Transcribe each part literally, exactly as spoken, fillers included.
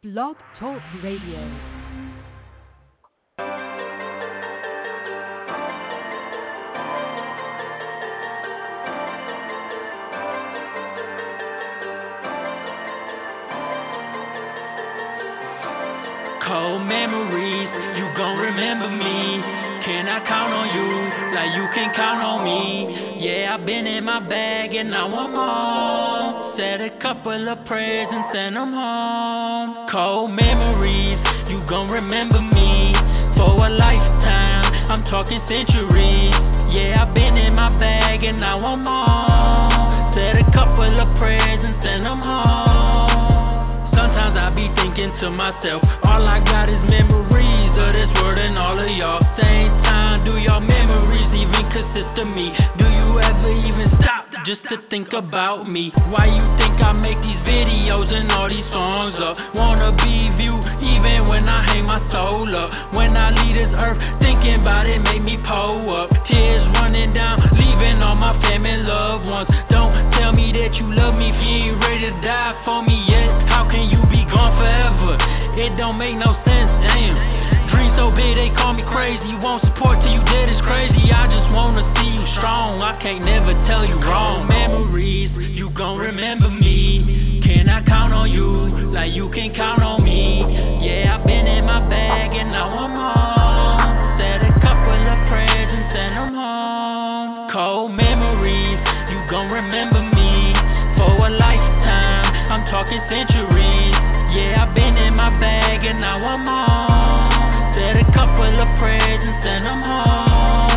Blog Talk Radio. Cold memories, you gon' remember me. Can I count on you like you can count on me? Yeah, I've been in my bag and now I'm home. Said a couple of prayers and sent them home. Cold memories, you gon' remember me for a lifetime. I'm talking centuries. Yeah, I've been in my bag and now I'm home. Said a couple of prayers and sent them home. Sometimes I be thinking to myself, all I got is memories of this world and all of y'all. Same time, do y'all memories even consist of me? Do you ever even stop just to think about me? Why you think I make these videos and all these songs up? Wanna be viewed even when I hang my soul up. When I leave this earth, thinking about it make me pull up. Tears running down, leaving all my family and loved ones. Don't tell me that you love me if you ain't ready to die for me yet. How can you be gone forever? It don't make no sense, damn. Dream so big they call me crazy. You won't support till you dead, it's crazy. I just wanna see you strong, I can't never tell you wrong. Memories, you gon' remember me. Can I count on you like you can count on me? Yeah, I've been in my bag and now I'm home. Said a couple of prayers and sent them home. Cold memories, you gon' remember me for a lifetime. I'm talking centuries. Yeah, I've been in my bag and now I'm home. Said a couple of prayers and sent them home.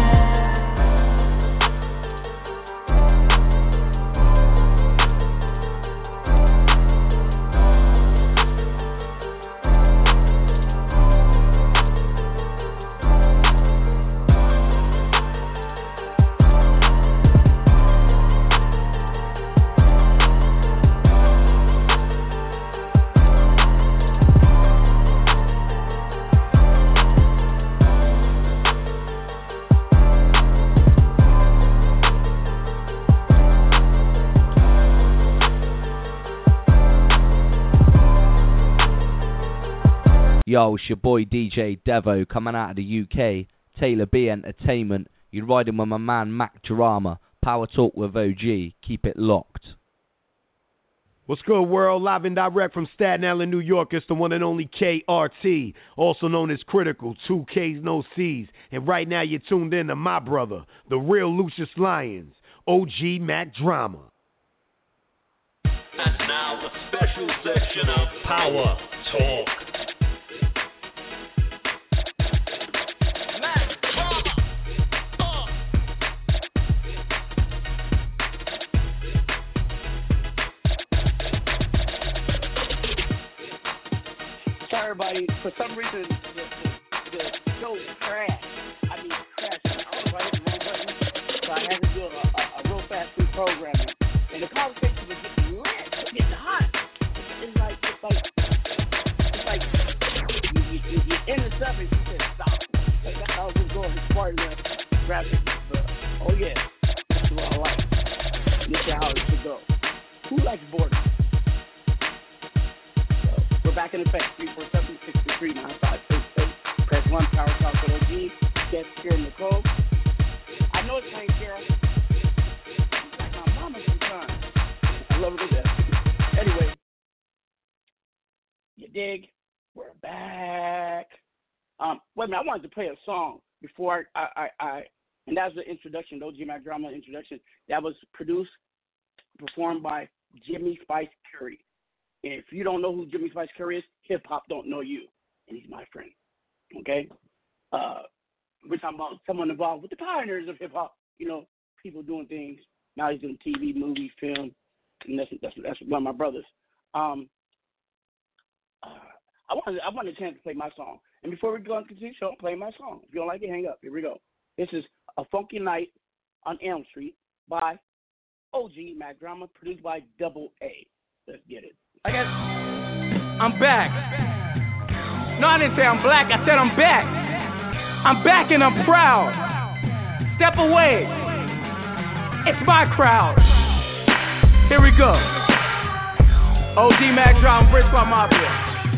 Yo, it's your boy D J Devo coming out of the U K. Taylor B Entertainment. You're riding with my man Mac Drama. Power Talk with O G. Keep it locked. What's good, world? Live and direct from Staten Island, New York. It's the one and only K R T, also known as Critical. Two K's, no C's. And right now you're tuned in to my brother, the real Lucius Lyons, O G Mac Drama. And now a special section of Power Talk. Everybody, for some reason, the, the, the show crashed. I mean, crashed. I don't know if I hit the wrong button, so I had to do a, a, a real fast reprogramming. And the conversation was getting lit, getting hot. It's like, it's like, it's like, you, you, you, you're in the subject, you said stop. Like, that's how it was going. It's part of the graphic. But, oh, yeah, this is what I like. This is how it should go. Who likes boredom? Back in effect, three four seven, six two three, nine five six eight. Press one, Power Talk with O G. Guest Kira Nicole. I know it's ain't Kira. It's like my mama sometimes. I love her to death. Anyway, you dig? We're back. Um, wait a minute, I wanted to play a song before I, I, I, I and that was the introduction, the O G Mac Drama introduction. That was produced, performed by Jimmy Spice Curry. If you don't know who Jimmy Spice Curry is, hip-hop don't know you. And he's my friend, okay? Uh, we're talking about someone involved with the pioneers of hip-hop, you know, people doing things. Now he's doing T V, movie, film, and that's that's, that's one of my brothers. Um, uh, I wanted I wanted a chance to play my song. And before we go on to the show, I'm playing my song. If you don't like it, hang up. Here we go. This is A Funky Night on Elm Street by O G Mac Drama, produced by Double A. Let's get it. I guess I'm back. No, I didn't say I'm black. I said I'm back. I'm back and I'm proud. Step away. It's my crowd. Here we go. O G Mac Drama, Bridge Squad Mafia.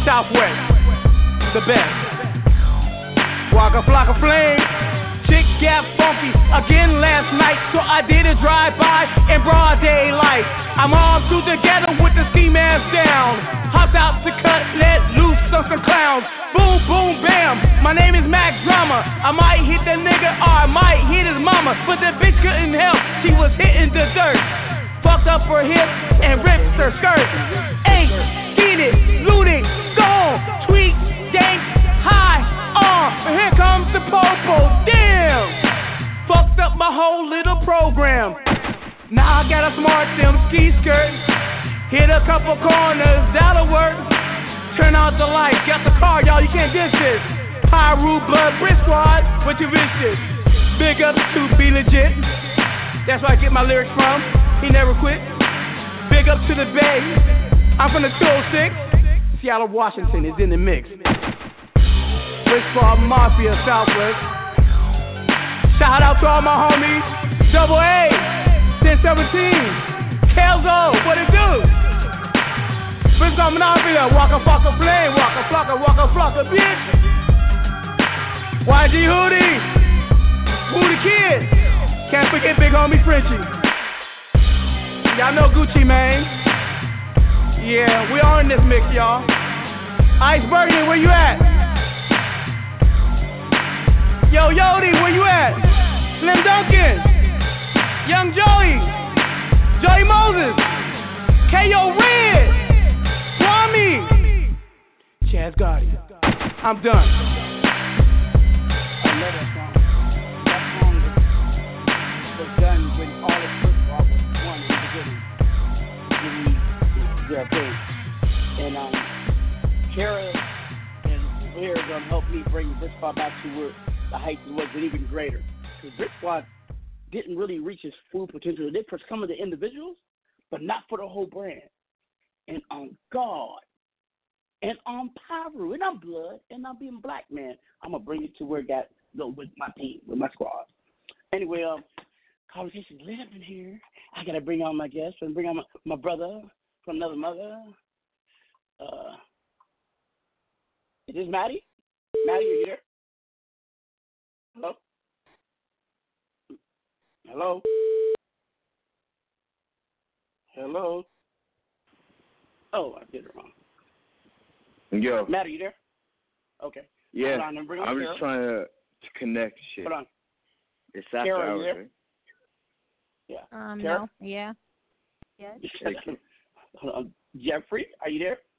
Southwest, the best. Walk a flock of flame, chick got funky again last night, so I did a drive-by in broad daylight. I'm all two together with the ski mask down. Hopped out to cut, let loose on some clowns. Boom, boom, bam, my name is Mac Drama. I might hit the nigga or I might hit his mama, but the bitch couldn't help, she was hitting the dirt. Fucked up her hip and ripped her skirt. Ain't seen it, looted, gone, tweet, dank, high, on. But here comes the popo, damn. Fucked up my whole little program. Now I got a smart sim ski skirt. Hit a couple corners, that'll work. Turn out the lights, got the car, y'all, you can't diss this. Pyru Blood Brick Squad, what you wish this? Big ups to Be Legit. That's where I get my lyrics from. He never quit. Big up to the Bay. I'm from the two oh six. Seattle, Washington is in the mix. Brick Squad Mafia Southwest. Shout out to all my homies. Double A, ten seventeen. Kelzo, what it do? Brick Squad Mafia. Walk a fuck a flame. Walk a flock a walk a flock a bitch. Y G Hoodie. Who the kid? Can't forget big homie Frenchie. Y'all know Gucci, man. Yeah, we all in this mix, y'all. Ice Burgundy, where you at? Yo, Yodi, where you at? Slim Duncan. Young Joey. Joey Moses. K O Red. Kwame. Chaz Gotti. I'm done. I love that song. That song was, was done when all the football was won in the beginning. Yeah, okay. And um, Kara and the people here are going to help me bring Brick Squad back to where the heights was even greater. Because Brick Squad didn't really reach its full potential. It did for some of the individuals, but not for the whole brand. And on God, and on Pyru, and on Blood, and on being Black, man, I'm going to bring it to where it got go with my team, with my squad. Anyway, um, conversation's lit up in here. I got to bring on my guests and bring on my, my brother from another mother. Uh, is this Maddie? Maddie, are you there? Hello? Hello? Hello? Oh, I did it wrong. Yo. Matt, are you there? Okay. Yeah. On, I'm Carol. just trying to, to connect shit. Hold on. It's after Carol, hours, are you there? right? Yeah. Um, Carol? no. Yeah. Yes. Hold on. Jeffrey, are you there?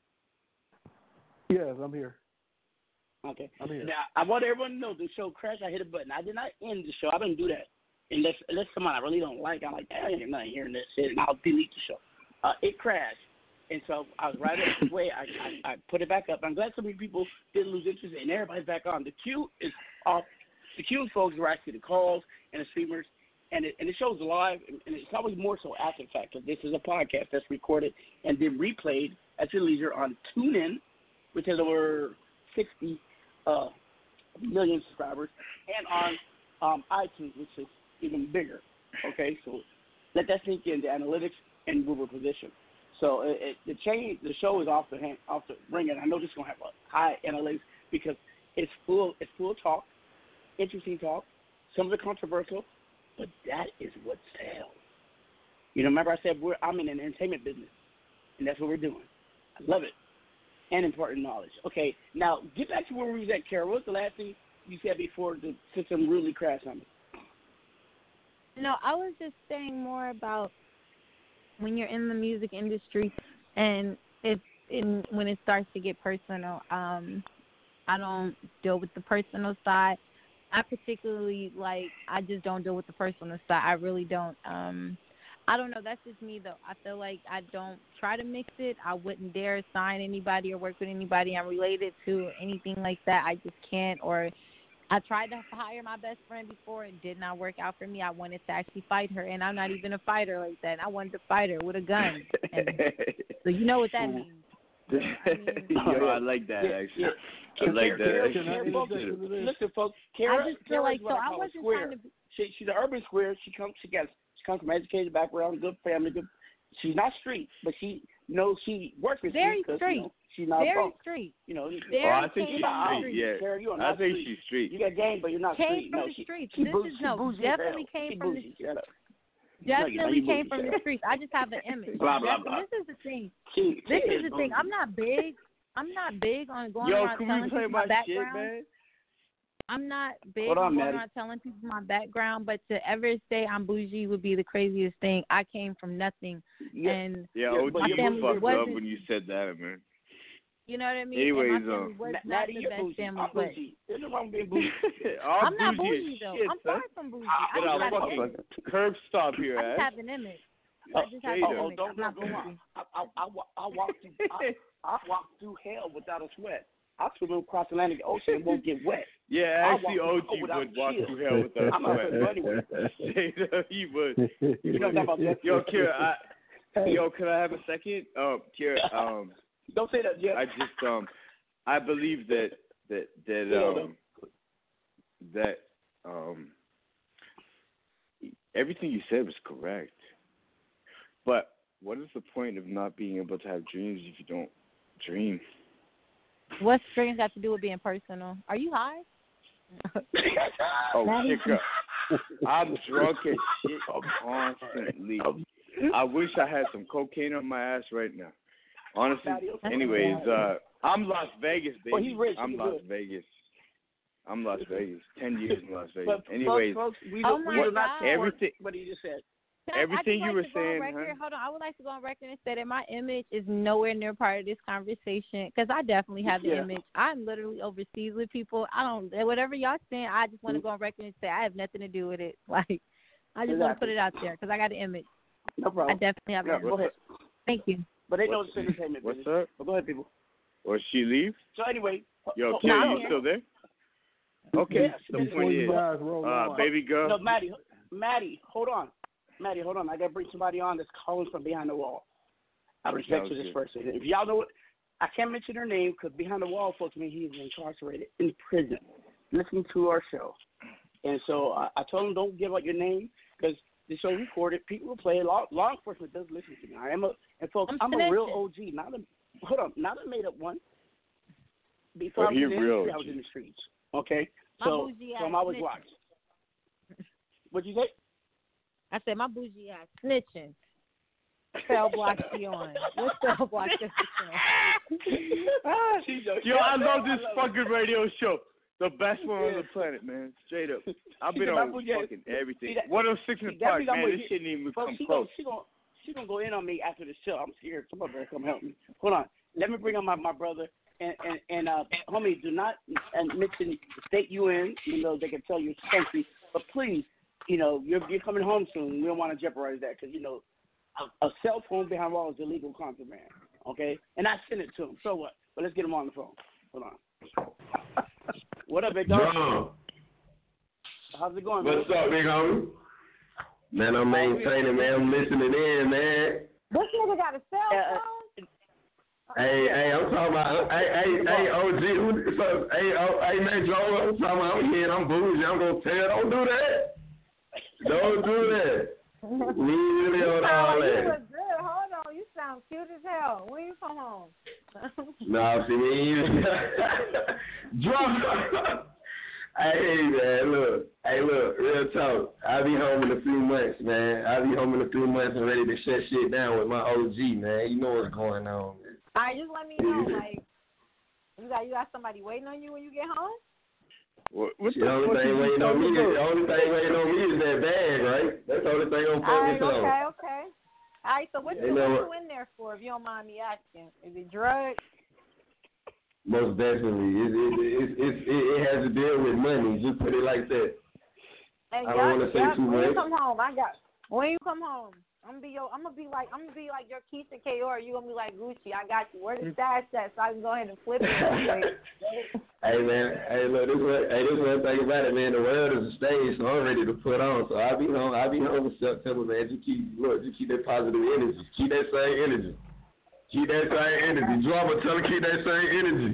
Yes, I'm here. Okay. I'm here. Now, I want everyone to know the show crashed. I hit a button. I did not end the show. I don't do that. Unless, unless someone I really don't like, I'm like, I ain't not hearing that shit, and I'll delete the show. Uh, it crashed. And so I was right up the way. I, I I put it back up. I'm glad so many people didn't lose interest, and everybody's back on. The queue is off. The queue folks are actually the calls and the streamers, and it and it shows live, and it's always more so after the fact, because this is a podcast that's recorded and then replayed at your leisure on TuneIn, which has over sixty uh, million subscribers, and on um, iTunes, which is even bigger. Okay, so let that sink in, the analytics and mover position. So it, it, the change, the show is off the hand, off the ring, and I know this is gonna have a high analytics because it's full, it's full of talk, interesting talk. Some of it controversial, but that is what sells. You know, remember I said we're I'm in an entertainment business, and that's what we're doing. I love it, and important knowledge. Okay, now get back to where we was at, Carol. What's the last thing you said before the system really crashed on me? No, I was just saying more about when you're in the music industry and if in, when it starts to get personal. um, I don't deal with the personal side. I particularly, like, I just don't deal with the personal side. I really don't. Um, I don't know. That's just me, though. I feel like I don't try to mix it. I wouldn't dare sign anybody or work with anybody I'm related to or anything like that. I just can't. Or I tried to hire my best friend before. It did not work out for me. I wanted to actually fight her, and I'm not even a fighter like that. I wanted to fight her with a gun. And so you know what that means. I mean, Yo, I like that, yeah, actually. Yeah. I like that. Kara, folks, listen, folks. Kara, I just feel Kara like is what so. I, I call wasn't a square. trying to. Be, She, she's an urban square. She comes. She got. She comes from an educated background, good family, good she's not street, but she knows she works with Very street. 'Cause, street. You know, she's not Very funk. street. You know, Very oh, I think came she's from the street. street. Yeah, Sarah, you are I not think street. she's street. You got game, but you're not Came street. from no, the she, streets. She This bougie, is no, she bougie definitely as hell. came she from bougie. the Shut up. definitely you came bougie, from shut the up. streets. I just have an image. Blah, blah, That's- blah. This is the thing. She, This she is the thing. bougie. I'm not big. I'm not big on going Yo, around can telling we play people my my shit, background. man? I'm not big Hold on on, going Maddie. around telling people my background, but to ever say I'm bougie would be the craziest thing. I came from nothing, Yeah. and Yeah, Yeah, O G, but my you family fucked up wasn't- when you said that, man. you know what I mean. Anyways, and my family um, was Ma- not Maddie, the you're best bougie. family, I'm but bougie. There's no wrong with being bougie. All I'm not bougie bougie as though. shit, I'm son. far from bougie. Ah, I Get just out got an fucking image. curb stop here, I just ass. have an image. Oh, I just have Jada. an oh, image. don't I'm not don't go bougie. on. I, I, I, wa- I walked through, I, I walked through hell without a sweat. I swim across the Atlantic Ocean and won't get wet. Yeah, I actually, walk O through G without would walk shield. through hell with that I'm not sweat. gonna go anywhere. Jada, he would. You know what I'm talking about? Yo, Kira, I, Hey. yo, can I have a second? Um, Kira, um, Don't say that, Jeff. I just um, I believe that that that um, that um, everything you said was correct. But what is the point of not being able to have dreams if you don't dream? What's dreams have to do with being personal? Are you high? Oh, Maddie. kick up. I'm drunk as shit constantly. I wish I had some cocaine on my ass right now. Honestly, anyways, uh, I'm Las Vegas, baby. Well, he's rich, I'm he's Las good. Vegas. I'm Las Vegas. Ten years in Las Vegas. But Anyways, folks, folks, we Oh do, my we do not God. support everything, what he just said. Can I- everything I you just were like to go on saying, record, huh? hold on. I would like to go on record and say that my image is nowhere near part of this conversation because I definitely have the Yeah. image. I'm literally overseas with people. I don't whatever y'all saying. I just want to go on record and say I have nothing to do with it. Like I just want to put Exactly. it out there because I got an image. No I problem. definitely have Yeah, an go image. ahead. Thank you. But they know What's- it's entertainment What's business. up? But go ahead, people. Or she leave? So anyway, Yo, oh, Kira, no, I'm you here. still there? Okay, Yeah, the before point you is, guys roll uh, on. baby girl. no, Maddie, Maddie, hold on. Maddie, hold on. I gotta bring somebody on that's calling from behind the wall. I respect Sounds to this good. person. If y'all know what, I can't mention her name because behind the wall, folks, mean he is incarcerated in prison, listening to our show. And so uh, I told him don't give out your name because the show recorded. People will play. Law, law enforcement does listen to me. I am a and folks, I'm I'm, a real snitching. O G, not a hold on, not a made up one. Before Oh, I was he in the real industry, I was G. in the streets. Okay, My so bougie so ass I'm always snitching. watched. What'd you say? I said my bougie ass snitching. Cell block she on. What cell block does she on? Yo, I love this fucking radio show. The best one on the planet, man. Straight up. I've been said, on "My bougie ass- fucking everything. See that- one oh six in see, the that park, means I'm man. with This you. shit didn't even Folks, come she close. Gonna, she gonna she gonna go in on me after the show. I'm scared. Somebody better come help me. Hold on. Let me bring on my, my brother and and and uh, homie. Do not and mention the state you in, even though they can tell you it's country. But please, you know, you're you're coming home soon. We don't want to jeopardize that because you know, a, a cell phone behind wall is illegal contraband. Okay, and I sent it to him. So what? But let's get him on the phone. Hold on. What up, big dog? John, How's it going, what's man? up, big homie? Man, I'm maintaining, man. I'm listening in, man. This nigga got a cell Uh, phone? Hey, hey, I'm talking about, hey, hey, hey, O G, who, so, hey, oh, hey, man, Joe, I'm talking about, I'm here, I'm bougie, I'm gonna tell, don't do that. Don't do that. We really on all You that. look good. Hold on. You sound cute as hell. When you come home? Nah, see, we ain't drunk. Hey, man, look. Hey, look, real talk. I'll be home in a few months, man. I'll be home in a few months and ready to shut shit down with my O G, man. You know what's going on. All right, just let me know. Like, you got you got somebody waiting on you when you get home? What, what The only fuck thing you waiting on me talking is the about? only thing waiting on me is that bag, right? That's the only thing I'm All right, focused on. okay, okay. All right, so what You you, know what what? you in there for, if you don't mind me asking? Is it drugs? Most definitely, it it, it it it it has to deal with money. Just put it like that. Hey, I don't wanna say yup, too when you much. come home, I got. When you come home, I'm gonna be yo. I'm gonna be like I'm gonna be like your Keisha K R. You gonna be like Gucci. I got you. Where the stash at? So I can go ahead and flip it. Hey man, hey look, this one, hey this one thing about it, man. The world is a stage, so I'm ready to put on. So I'll be home. I'll be home in September, man. Just keep look, just keep that positive energy. Keep that same energy. Keep that same energy. Drama, tell her keep that same energy.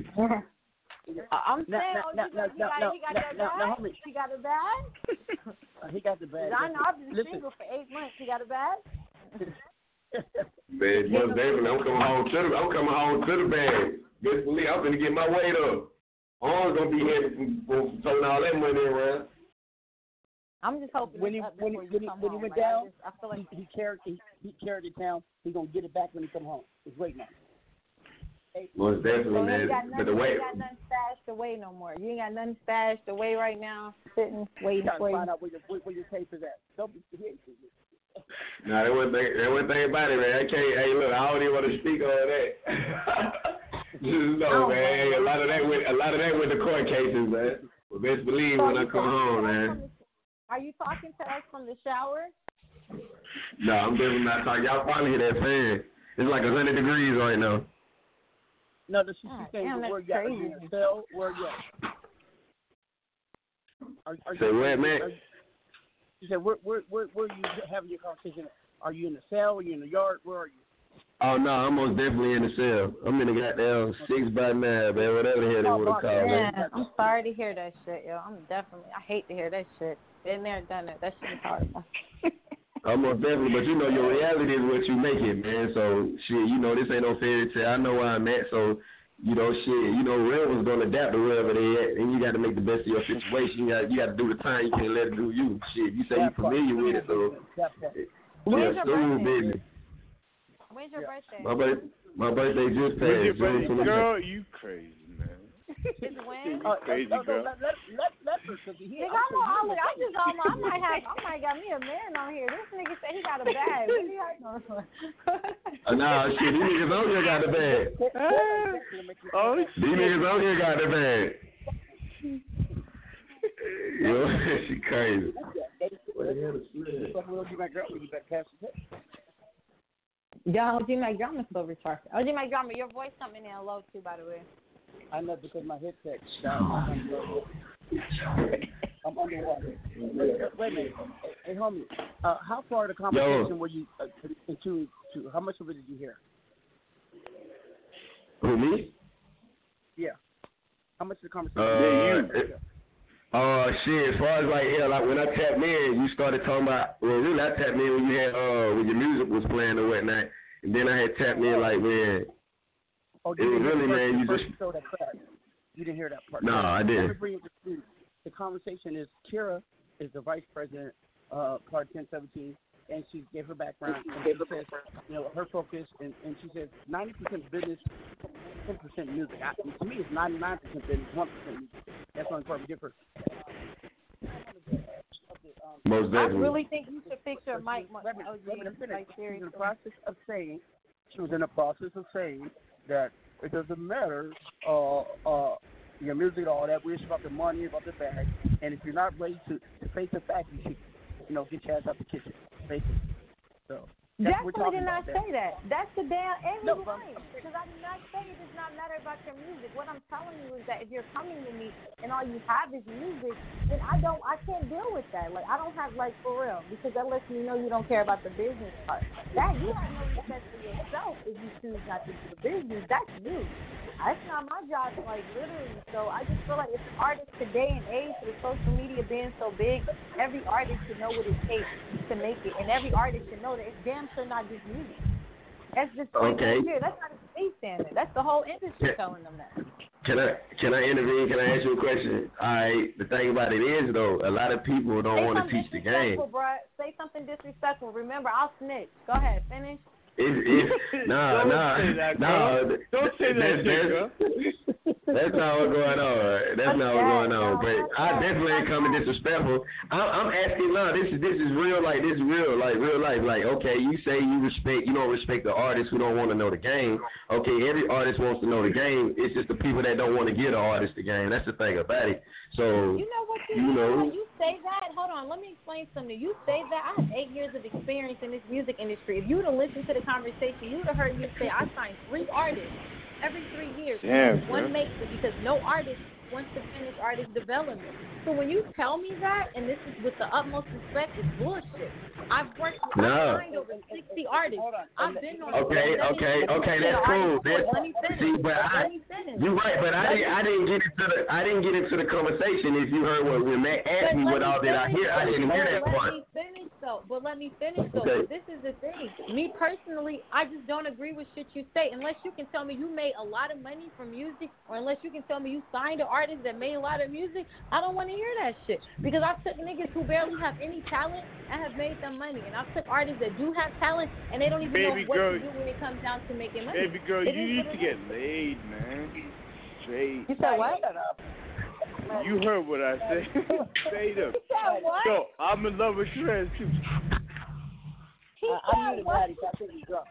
I'm No, saying, no, oh, no, you no, got, no, he got no, that no, bag? no, homie. He got a bag? Uh, he got the bag. I know I've been Listen, single for eight months. He got a bag? Man, most definitely, I'm coming home to the, I'm coming home to the bag. Best believe I'm gonna get my weight up. I'm gonna be heavy from, from throwing all that money around. I'm just hoping when he up when he before when you he, come when he home. went Like, I down, just- I feel like he, he carried he, he carried it down. He gonna get it back when he come home. It's waiting on him. Hey, Most definitely, So you man. ain't got But nothing, the you way, ain't got nothing stashed away no more. You ain't got nothing stashed away right now, sitting, waiting trying for to you. find out where your where, where your tape is at. Don't be he ain't- nah, that one thing, that one thing about it, man. I can't. Hey, look, I don't even want to speak on that. Just know, man. A lot of that went, a lot of that went to court cases, man. But best believe So when I you come talking home, to us man. from the- Are you talking to us from the shower? No, I'm definitely not talking. Y'all probably hear that fan. It's like a hundred degrees right now. No, the she God, saying damn, where that's you at? Are you crazy. in the cell? Where you at? Are, are Say you, what, are you- man? are you- She said, where, where, where, where are you having your conversation? Are you in the cell? Are you in the yard? Where are you? Oh no, I'm most definitely in the cell. I'm in the goddamn six by nine, man. Whatever the hell they want to call it. Yeah, I'm sorry to hear that shit, yo. I'm definitely, I hate to hear that shit. Been there, done it. That shit is horrible. I'm most definitely, but you know your reality is what you make it, man. So shit, you know this ain't no fairy tale. I know where I'm at, so you know shit. You know real one's gonna adapt to wherever they at, and you got to make the best of your situation. You got you got to do the time. You can't let it do you. Shit, you say you familiar with it, so When's yeah, your soon, birthday? baby. When's your birthday? My birthday, my birthday just passed. When's your June birthday? twenty-second. Girl, you crazy, man. It's when? Uh, Crazy uh, uh, girl. Let, let, let, let her, cause he, Nigga, I'm on, I'm, I just almost, I might have, I might got me a man on here. This nigga said he got a bag. What do you got? Uh, nah, shit, these niggas on here got the bag. Oh, These niggas on here got the bag. Yo, she crazy. Yo, O G Mac Drama so retarded. O G Mac Drama, your voice coming in low too, by the way. I know because my headset down. I'm underwater. Wait a minute. Hey, homie, uh, how far of the conversation Yo. were you uh, into? To how much of it did you hear? Who, me? Yeah. How much of the conversation? Uh, did you hear? Uh, shit, as far as like, yeah, like when I tapped in, you started talking about, well, really, I tapped in when you had, uh, when your music was playing or whatnot. And then I had tapped in, like, when Oh, it was really, man, you just. Show that part. You didn't hear that part. No, I didn't. Let me bring it to you. The conversation is Kira is the vice president, uh, part ten seventeen, and she gave her background. And she says, you know, her focus, and, and she says ninety percent business, ten percent music. I, to me, it's ninety-nine percent business, one percent music. That's the only part we differ. Most I definitely. really think you should fix your mic. Wait a minute, O G, wait a minute, like, she was in seriously. the process of saying, she was in the process of saying that it doesn't matter, uh, uh, your music, all that. We're just about the money, about the bag. And if you're not ready to, to face the fact, you should, you know, get your ass out the kitchen. Basically. So that's what we're Definitely talking did not about. say that. That's the damn and No, you're but- right. Because I did not say it does not matter about your music. What I'm telling you is that if you're coming to me and all you have is music, then I don't I can't deal with that. Like I don't have like for real. Because that lets me know you don't care about the business part. That you have no respect for yourself if you choose not to do the business. That's you. That's not my job, like literally. So I just feel like if artists today and age with social media being so big, every artist should know what it takes to make it, and every artist should know that it's damn sure not just music. That's just point Okay. blank here. That's not a state standard. That's the whole industry Yeah. telling them that. Can I can I intervene? Can I ask you a question? All right. The thing about it is though, a lot of people don't Say want to something teach the game. disrespectful, bruh. Say something disrespectful. Remember, I'll snitch. Go ahead, finish. It's, it's, nah, Don't nah, say that, nah. girl. Don't say that that's, shit, girl. That's not what's going on. That's not what's going on. But I definitely ain't coming disrespectful. I'm, I'm asking now. This is this is real. Like this is real. Like real life. Like okay, you say you respect. You don't respect the artists who don't want to know the game. Okay, every artist wants to know the game. It's just the people that don't want to give the artist the game. That's the thing about it. So You know what you, you know. When you say that, hold on, let me explain something. You say that, I have eight years of experience in this music industry. If you would have listened to the conversation, you would have heard me say I signed three artists every three years. Damn, One bro. makes it because no artist wants to finish artist development. So when you tell me that, and this is with the utmost respect, it's bullshit. I've worked with, No. I've signed over sixty artists. I've been on Okay, okay, okay, that's cool. That's, Let me finish. see, but I, Let me finish. you're right, but I didn't, I didn't get into the, I didn't get into the conversation. If you heard what when Matt asked But me let what me all did I finish, hear, I didn't hear that let part. me finish though. though. But let me finish though. Okay. This is the thing. Me personally, I just don't agree with shit you say. Unless you can tell me you made a lot of money from music, or unless you can tell me you signed an artist that made a lot of music, I don't want to hear that shit. Because I've took niggas who barely have any talent and have made them money, and I've took artists that do have talent and they don't even Baby know what girl, to do when it comes down to making money. Baby girl, It you is need what to it get is. laid, man. Straight. You said what? You heard what I said. Straight up. You said what? Yo, I'm in love with Shreds too. He I, I said muted what? Maddie, so I think he's drunk.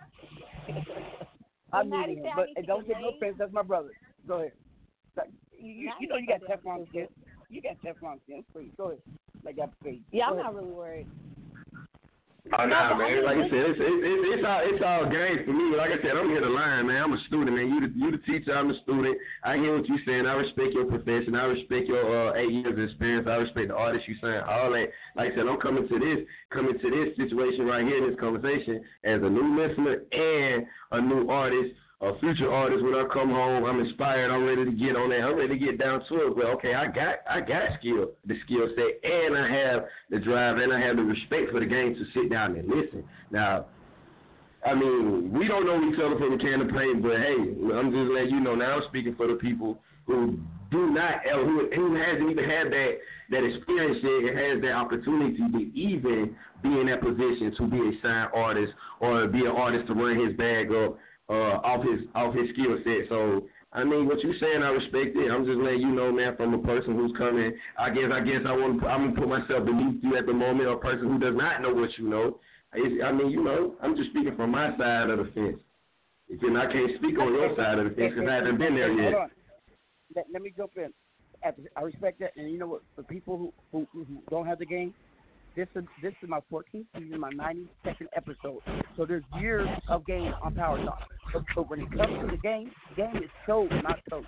I Maddie muted him, said I but need hey, to don't get take no laid. offense. That's my brother. Go ahead. Like, You, you, Now you you know you got got that Teflon skin. You got Teflon skin. Please, go ahead. Like that face. Yeah, Go I'm ahead. not really worried. Oh, No, nah, but I man. mean, Like I this- said, it's, it's, it's, it's all it's all games for me. Like I said, I'm here to learn, man. I'm a student, man. You the you the teacher, I'm the student. I hear what you're saying. I respect your profession. I respect your uh, eight years of experience. I respect the artist you saying. All that. Like I said, I'm coming to this coming to this situation right here in this conversation as a new listener and a new artist. A future artist, when I come home, I'm inspired. I'm ready to get on that. I'm ready to get down to it. Well, okay, I got, I got skill, the skill set, and I have the drive, and I have the respect for the game to sit down and listen. Now, I mean, we don't know each other from a can of paint, but hey, I'm just letting you know. Now I'm speaking for the people who do not, or who, who hasn't even had that that experience yet, and has that opportunity to even be in that position to be a signed artist or be an artist to run his bag up. Uh, off his off his skill set. So I mean, what you saying, I respect it. I'm just letting you know, man, from a person who's coming. I guess I guess I want I'm gonna put myself beneath you at the moment, or a person who does not know what you know. It's, I mean, you know, I'm just speaking from my side of the fence. Again, I can't speak on your side of the fence because I haven't been there yet. Hold on. Let, let me jump in. I respect that, and you know what? For people who who, who don't have the game. This is this is my fourteenth season, my ninety-second episode. So there's years of game on Power Talk. But, but when it comes to the game, the game is show, not coach.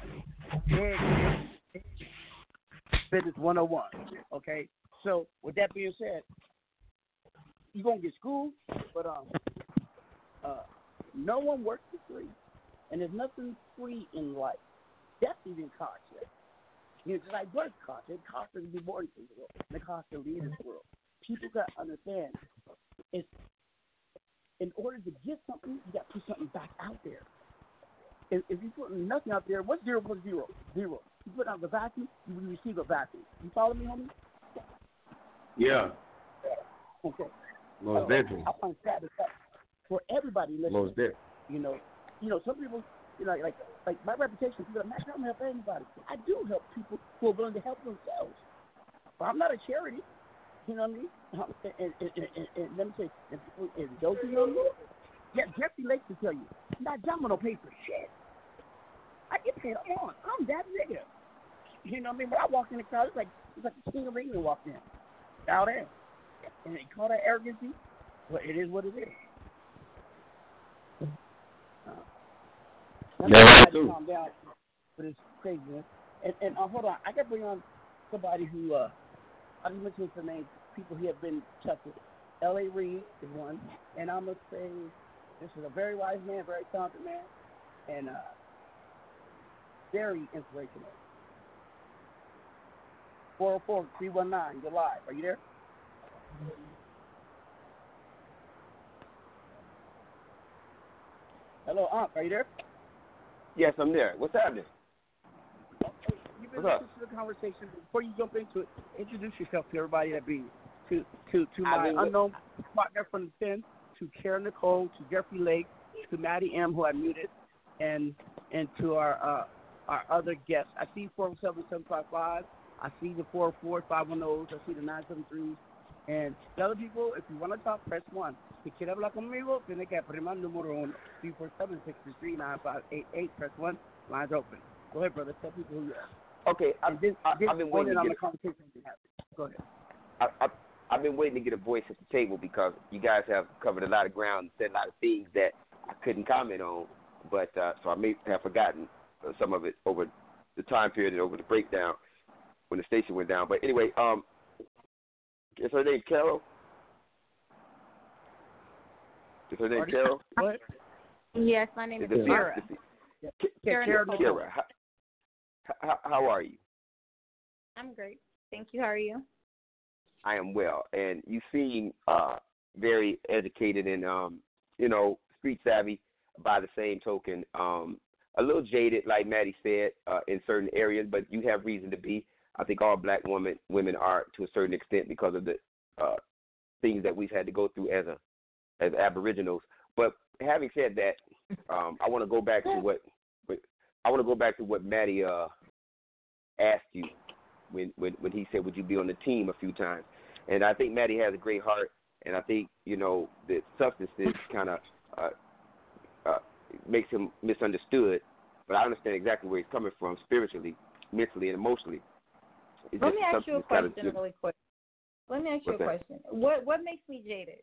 Business one oh one. Okay. So with that being said, you're gonna get schooled, but um, uh, no one works for free, and there's nothing free in life. Definitely didn't cost you. You know, just like work costs. It costs to be born in the world. And it costs to lead this world. People got to understand, it's, in order to get something, you got to put something back out there. If, if you put nothing out there, what's zero plus zero? Zero. You put out the vacuum, you will receive a vacuum. You follow me, homie? Yeah. Okay. Most uh, definitely. I find that for everybody listening. Most definitely. You know, you know, some people, you know, like like my reputation, people are like, I don't help anybody. I do help people who are willing to help themselves. But I'm not a charity. You know what I mean? And, and, and, and, and let me say, and people is joking on me. Yeah, Jeffrey Lake to tell you, not John don't pay for shit. I get paid. I'm on. I'm that nigga. You know what I mean? When I walk in the crowd, it's like it's like the King of England walked in. Out there. And they call that arrogancy. Well, it is what it is. Uh, yeah, right too. Calm down. But it's craziness. And, and uh, hold on, I got to bring on somebody who, uh, I didn't mention some names, people who have been touched with. L A. Reid is one. And I'm going to say this is a very wise man, very talented man, and uh, very inspirational. four oh four, three one nine, you're live. Are you there? Hello, Unc, are you there? Yes, I'm there. What's happening? You've been What's listening to the conversation. Before you jump into it, introduce yourself to everybody that be to to to my been, unknown partner from the pen, to Karen Nicole, to Jeffrey Lake, to Maddie M, who I muted, and and to our uh, our other guests. I see four oh seven, seven five five. I see the four oh four, five one ohs. I see the nine seven threes. And the other people, if you want to talk, press one. Si quiere hablar conmigo, tiene que primar número uno. three four seven, six three three, nine five eight eight. Press one. Lines open. Go ahead, brother. Tell people who you are. Okay, I, And this, I, this I've been waiting to on get. the conversation we have. Go ahead. I, I, I've been waiting to get a voice at the table because you guys have covered a lot of ground and said a lot of things that I couldn't comment on, but uh, so I may have forgotten some of it over the time period and over the breakdown when the station went down. But anyway, um, is her name Carol? Is her name Pardon? Carol? What? Yes, my name is This Kara. this Yeah, Karen Karen Nicole. Nicole. Kara, how, how, how are you? I'm great. Thank you. How are you? I am well. And you seem uh, very educated and, um, you know, street savvy by the same token. Um, a little jaded, like Maddie said, uh, in certain areas, but you have reason to be. I think all black women women are to a certain extent because of the uh, things that we've had to go through as a as Aboriginals. But having said that, um, I want to go back to what, what I want to go back to what Maddie uh, asked you when, when when he said, "Would you be on the team?" a few times. And I think Maddie has a great heart, and I think you know the substances kind of uh, uh, makes him misunderstood. But I understand exactly where he's coming from spiritually, mentally, and emotionally. It's Let just me ask you a kind of question really quick. Let me ask you a What's that? question. What what makes me jaded?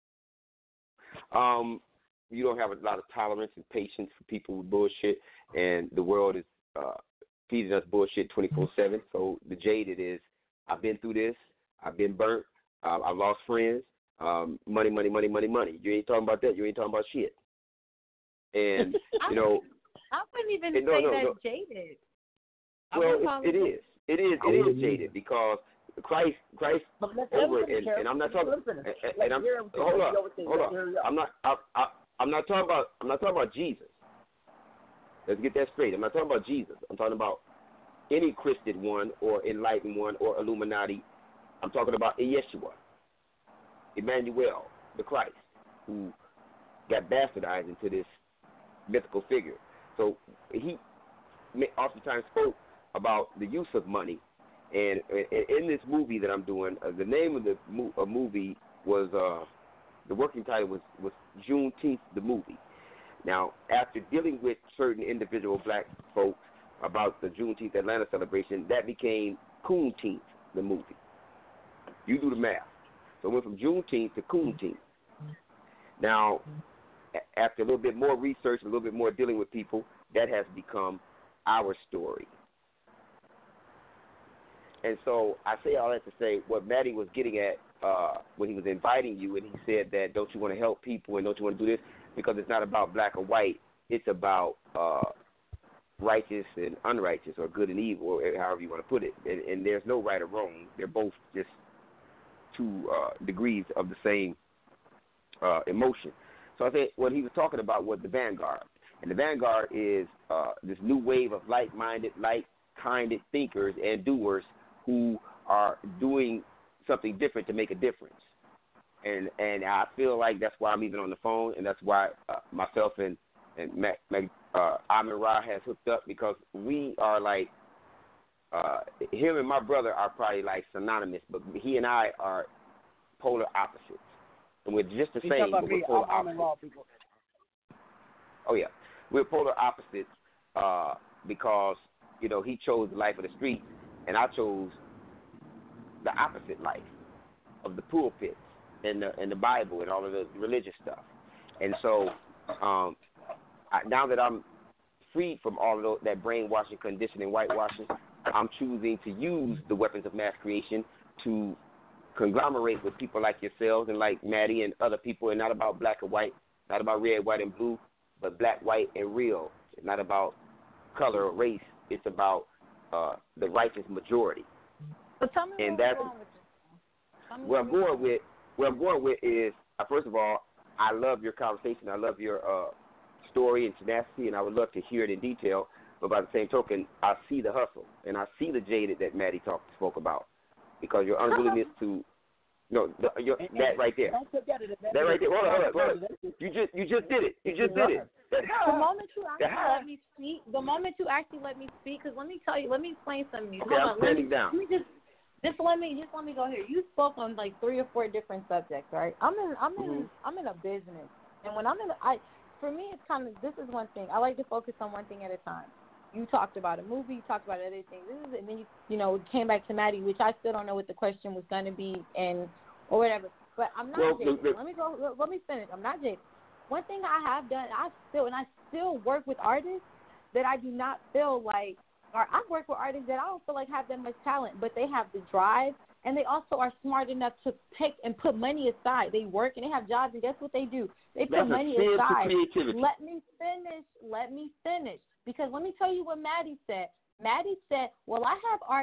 Um, you don't have a lot of tolerance and patience for people with bullshit, and the world is uh, feeding us bullshit twenty-four seven. So the jaded is, I've been through this, I've been burnt, uh, I've lost friends, um, money, money, money, money, money. You ain't talking about that. You ain't talking about shit. And you know, I wouldn't even and no, say no, that's no. jaded. I Well, wouldn't call it, it is. It is. It is jaded because Christ, Christ But let's over, let me and, finish, and I'm not Let talking. me finish. And, and, Let's and I'm hear him hold finish. up, Yo, what's hold it? up. Hurry up. I'm not. I, I, I'm not talking about. I'm not talking about Jesus. Let's get that straight. I'm not talking about Jesus. I'm talking about any Christian one or enlightened one or Illuminati. I'm talking about Yeshua, Emmanuel, the Christ, who got bastardized into this mythical figure. So he oftentimes spoke about the use of money. And in this movie that I'm doing, uh, the name of the mo- uh, movie was, uh, the working title was, was Juneteenth, the movie. Now, after dealing with certain individual black folks about the Juneteenth Atlanta celebration, that became Coonteenth, the movie. You do the math. So it went from Juneteenth to Coonteenth. Now, a- after a little bit more research, a little bit more dealing with people, that has become our story. And so I say all that to say what Maddie was getting at uh, when he was inviting you, and he said that don't you want to help people and don't you want to do this, because it's not about black or white, it's about uh, righteous and unrighteous, or good and evil, or however you want to put it. And, and there's no right or wrong. They're both just two uh, degrees of the same uh, emotion. So I said what he was talking about was the vanguard. And the vanguard is uh, this new wave of like-minded, like-kinded thinkers and doers who are doing something different to make a difference. And and I feel like that's why I'm even on the phone, and that's why uh, myself and, and Mac, Mac, uh, Amin Ra has hooked up, because we are like, uh, him and my brother are probably like synonymous, but he and I are polar opposites. And we're just the He's same, talking about but me. we're polar I'm, I'm in opposites. law, people. Oh, yeah. We're polar opposites uh, because, you know, he chose the life of the street, and I chose the opposite life of the pulpits and the, and the Bible and all of the religious stuff. And so um, I, now that I'm freed from all of those, that brainwashing, conditioning, whitewashing, I'm choosing to use the weapons of mass creation to conglomerate with people like yourselves and like Maddie and other people, and not about black and white, not about red, white, and blue, but black, white, and real. It's not about color or race. It's about uh, the righteous majority. But tell me and what's that's wrong with this. Tell me where I'm what's going with. Where I'm going with is, uh, first of all, I love your conversation. I love your uh, story and tenacity, and I would love to hear it in detail. But by the same token, I see the hustle, and I see the jaded that Maddie talked spoke about, because your unwillingness to, no, the, your, that right there, that right there. Hold on, hold on, hold on. You just, you just did it. You just did it. The moment you actually let me speak, the moment you actually let me speak, because let me tell you, let me explain something to you. Okay, Hold I'm on, let standing me, down. Let me just, just let me, just let me go here. You spoke on like three or four different subjects, right? I'm in, I'm in, Mm-hmm. I'm in a business, and when I'm in, I, for me, it's kind of, this is one thing. I like to focus on one thing at a time. You talked about a movie, you talked about other things. This is, and then you, you know, came back to Maddie, which I still don't know what the question was going to be, and or whatever. But I'm not Well, jaded. the- the- Let me go. Let, let me finish. I'm not jaded. One thing I have done, I still and I still work with artists that I do not feel like, or I work with artists that I don't feel like have that much talent, but they have the drive, and they also are smart enough to take and put money aside. They work and they have jobs, and guess what they do? They put That's a money sin to aside. creativity. Let me finish. Let me finish. Because let me tell you what Maddie said. Maddie said, well, I have artists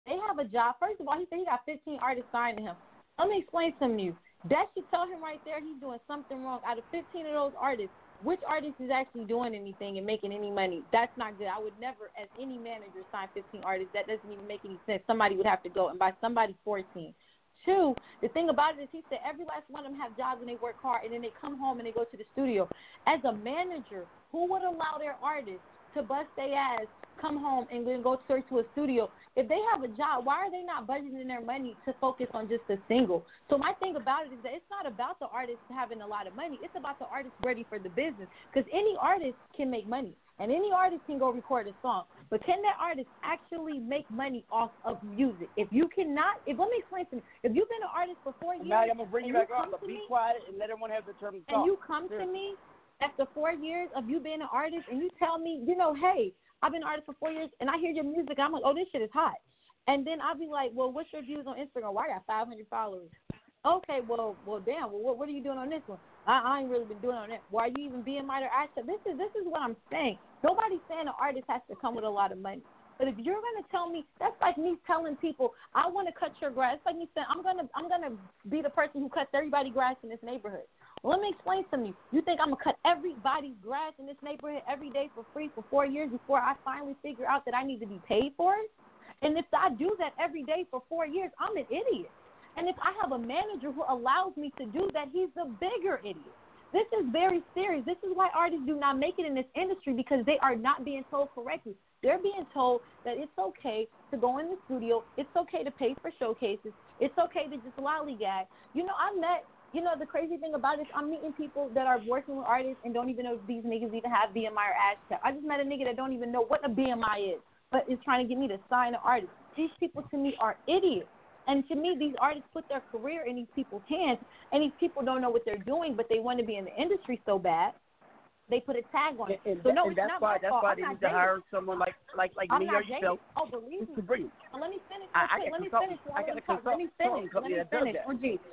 They have a job. First of all, he said he got fifteen artists signed to him. Let me explain something to you. That should tell him right there he's doing something wrong. Out of fifteen of those artists, which artist is actually doing anything and making any money? That's not good. I would never, as any manager, sign fifteen artists. That doesn't even make any sense. Somebody would have to go, and by somebody, fourteen. Two, the thing about it is he said every last one of them have jobs and they work hard, and then they come home and they go to the studio. As a manager, who would allow their artists to bust their ass, come home, and then go straight to a studio? If they have a job, why are they not budgeting their money to focus on just a single? So my thing about it is that it's not about the artist having a lot of money. It's about the artist ready for the business, because any artist can make money, and any artist can go record a song. But can that artist actually make money off of music? If you cannot, if let me explain to me, if you've been an artist for four years, Maddie, I'm gonna bring you back up, but be me, quiet and let everyone have the term to talk. and you come to me after four years of you being an artist, and you tell me, you know, hey, I've been an artist for four years, and I hear your music, I'm like, oh, this shit is hot. And then I'll be like, well, what's your views on Instagram? Well, I got five hundred followers. Okay, well, well, damn. Well, what, what are you doing on this one? I, I ain't really been doing on that. Why are you even being my actor? This is this is what I'm saying. Nobody's saying an artist has to come with a lot of money. But if you're gonna tell me, that's like me telling people, I want to cut your grass. It's like me saying, I'm gonna I'm gonna be the person who cuts everybody's grass in this neighborhood. Well, let me explain to me. You think I'm gonna cut everybody's grass in this neighborhood every day for free for four years before I finally figure out that I need to be paid for it? And if I do that every day for four years, I'm an idiot. And if I have a manager who allows me to do that, he's a bigger idiot. This is very serious. This is why artists do not make it in this industry, because they are not being told correctly. They're being told that it's okay to go in the studio. It's okay to pay for showcases. It's okay to just lollygag. You know, I met, you know, the crazy thing about it is I'm meeting people that are working with artists and don't even know if these niggas even have B M I or ASCAP. I just met a nigga that don't even know what a B M I is, but is trying to get me to sign an artist. These people to me are idiots. And to me, these artists put their career in these people's hands, and these people don't know what they're doing, but they want to be in the industry so bad, they put a tag on it. And, so no, and it's that's not why my that's fault. why I'm they not need to dating. hire someone like like like I'm me not or yourself. dating. Oh, believe me. To bring. Well, let me finish. I, I Okay, got let me consult- finish. I got a Let, let me finish. Let me company that does finish. that. O G.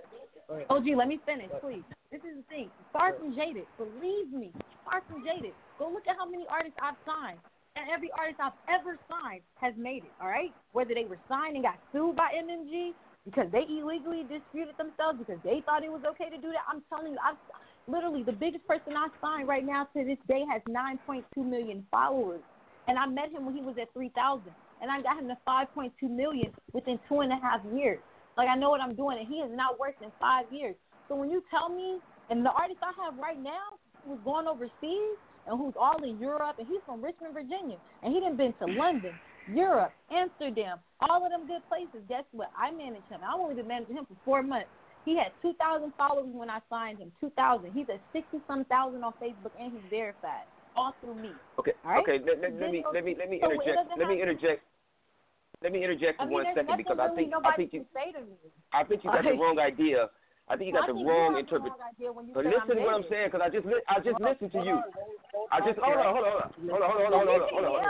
O G, let me finish, please. This is the thing. Far from jaded. Believe me. Far from jaded. Go look at how many artists I've signed. And every artist I've ever signed has made it, all right? Whether they were signed and got sued by M M G because they illegally disputed themselves because they thought it was okay to do that. I'm telling you, I've literally the biggest person I signed right now to this day has nine point two million followers. And I met him when he was at three thousand. And I got him to five point two million within two and a half years. Like, I know what I'm doing, and he has not worked in five years. So when you tell me, and the artist I have right now who's going overseas and who's all in Europe, and he's from Richmond, Virginia, and he done been to London, Europe, Amsterdam, all of them good places. Guess what? I manage him. I've only been managing him for four months. He had two thousand followers when I signed him, two thousand. He's at sixty-some thousand on Facebook, and he's verified, all through me. Okay, all right? okay. Let, let, let me let me let me interject. Let me interject. Let me interject for I mean, one second because I really think I think you I think you got the wrong idea. I think you got the wrong interpretation. But listen to what I'm saying, because I just li- I just listened to you. I just hold on, hold on, hold on, hold on, hold on, hold on, hold on, hold on, hold on, hold on, hold on, hold on, hold on, hold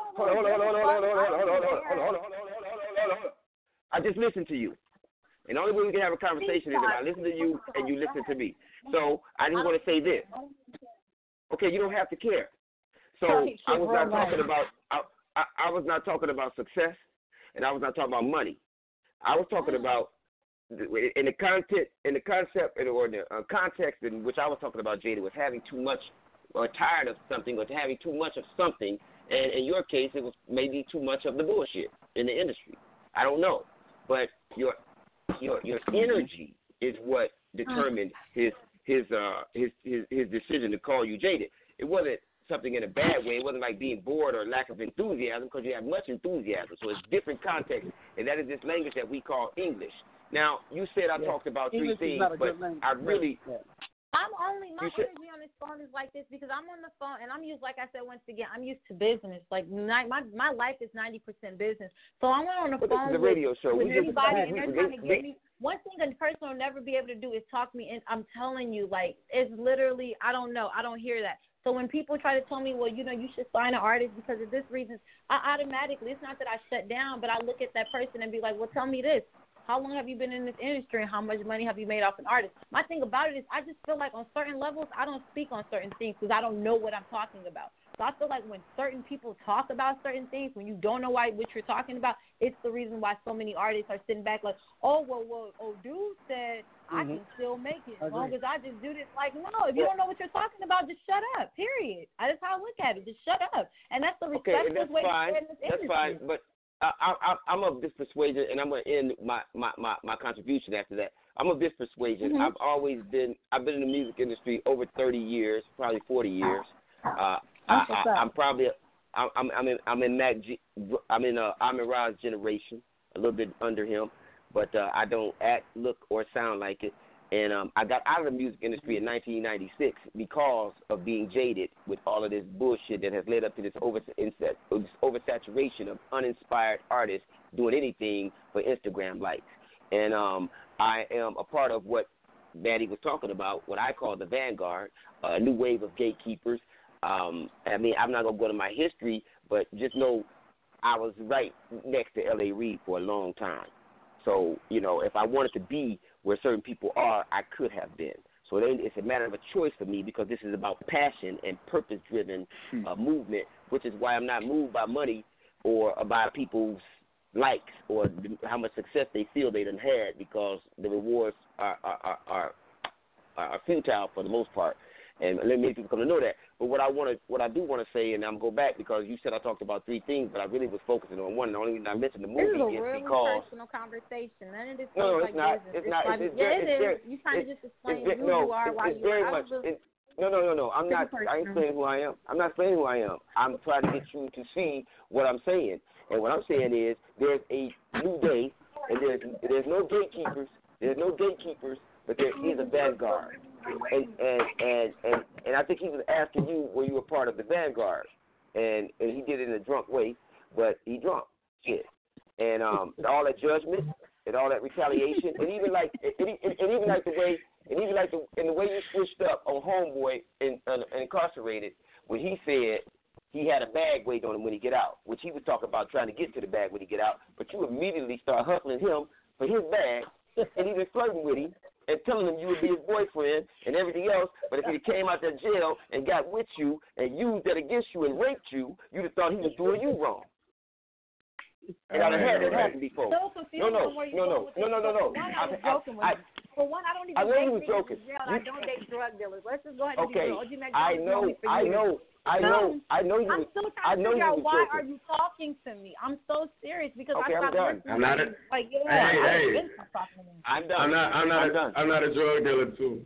on, hold on. I just listened to you. And the only way we can have a conversation is if I listen to you and you listen to me. So I just want to say this. Okay, you don't have to care. So I was not talking about I, I, I was not talking about success, and I was not talking about money. I was talking about in the content, in the concept, or the uh, context in which I was talking about, Jada, was having too much or tired of something, or having too much of something. And in your case, it was maybe too much of the bullshit in the industry. I don't know, but your your your energy is what determined his his uh his his, his decision to call you jaded. It wasn't something in a bad way. It wasn't like being bored or lack of enthusiasm, because you have much enthusiasm. So it's different context, and that is this language that we call English. Now, you said I yeah. talked about English three things, but I really... Yeah. I'm only, my energy on this phone is like this because I'm on the phone, and I'm used, like I said, once again, I'm used to business. Like, my my life is ninety percent business. So I'm on the but phone this is a with, radio show. with we everybody, just, and they're trying to get me. One thing a person will never be able to do is talk me in. I'm telling you, like, it's literally, I don't know. I don't hear that. So when people try to tell me, well, you know, you should sign an artist because of this reason, I automatically, it's not that I shut down, but I look at that person and be like, well, tell me this. How long have you been in this industry, and how much money have you made off an artist? My thing about it is I just feel like on certain levels I don't speak on certain things because I don't know what I'm talking about. So I feel like when certain people talk about certain things, when you don't know why what you're talking about, it's the reason why so many artists are sitting back like, oh, well, well, oh, dude said I Mhm. can still make it as Agree. long as I just do this. Like, no, if you don't know what you're talking about, just shut up, period. That's how I look at it. Just shut up. And that's the Okay, and respectful that's way fine. to say in this That's industry. fine. But I, I, I'm of this persuasion, and I'm going to end my, my, my, my contribution after that. I'm of this persuasion. Mhm. I've always been, I've been in the music industry over thirty years, probably forty years. Uh, I, I, I'm probably, I'm, I'm in, I'm in Mac, G, I'm in uh, Amon Ra's generation, a little bit under him, but uh, I don't act, look, or sound like it. And um, I got out of the music industry in nineteen ninety-six because of being jaded with all of this bullshit that has led up to this, over, this oversaturation of uninspired artists doing anything for Instagram likes. And um, I am a part of what Maddie was talking about, what I call the vanguard, a new wave of gatekeepers. Um, I mean, I'm not going to go to my history, but just know I was right next to L A. Reid for a long time. So, you know, if I wanted to be where certain people are, I could have been. So it ain't, it's a matter of a choice for me because this is about passion and purpose-driven uh, movement, which is why I'm not moved by money or by people's likes or how much success they feel they done had because the rewards are are, are, are, are futile for the most part. And let many people come to know that. But what I want to, what I do want to say, and I'm go back because you said I talked about three things, but I really was focusing on one. And the only reason I mentioned the movie This is a is really because personal conversation. None of this no, feels it's like not. business. It's not. Like, It's, it's, yeah, it's, it is. very, You trying to it's, just explain it's, who no, you are, it's, why it's you very are. much. I It's, no, no, no, no. I'm Pretty not. I ain't personal. saying who I am. I'm not saying who I am. I'm trying to get you to see what I'm saying. And what I'm saying is there's a new day, and there's there's no gatekeepers. There's no gatekeepers, but there is a vanguard. And and and and, and I think he was asking you were you a part of the vanguard, and and he did it in a drunk way, but he drunk shit, and um all that judgment and all that retaliation, and even like and, and, and even like the way and even like the and the way you switched up on Homeboy and uh, incarcerated when he said he had a bag waiting on him when he get out, which he was talking about trying to get to the bag when he get out, but you immediately start hustling him for his bag, and even flirting with him. And telling him you would be his boyfriend and everything else, but if he came out that jail and got with you and used that against you and raped you, you'd have thought he was doing you wrong. And I've had that happen before. So confused No, no, on where you're no, no, going with no, this. no, no, no. For one, I was I- I- joking with I- you. For one, I don't even I know date you was niggas joking. in jail. You- I don't date drug dealers. Let's just go ahead and Okay, be real. O G Mac I knows know, me for I years. know, I No, know, I know you. I'm was- still I trying to know figure you out was why joking. are you talking to me? I'm so serious because Okay, I I'm stopped done. listening. I'm not to a- you. Like, yeah, Hey, I hey. been stopped talking to me. I'm done. I'm not. I'm not. I'm a, done. I'm not a drug dealer too.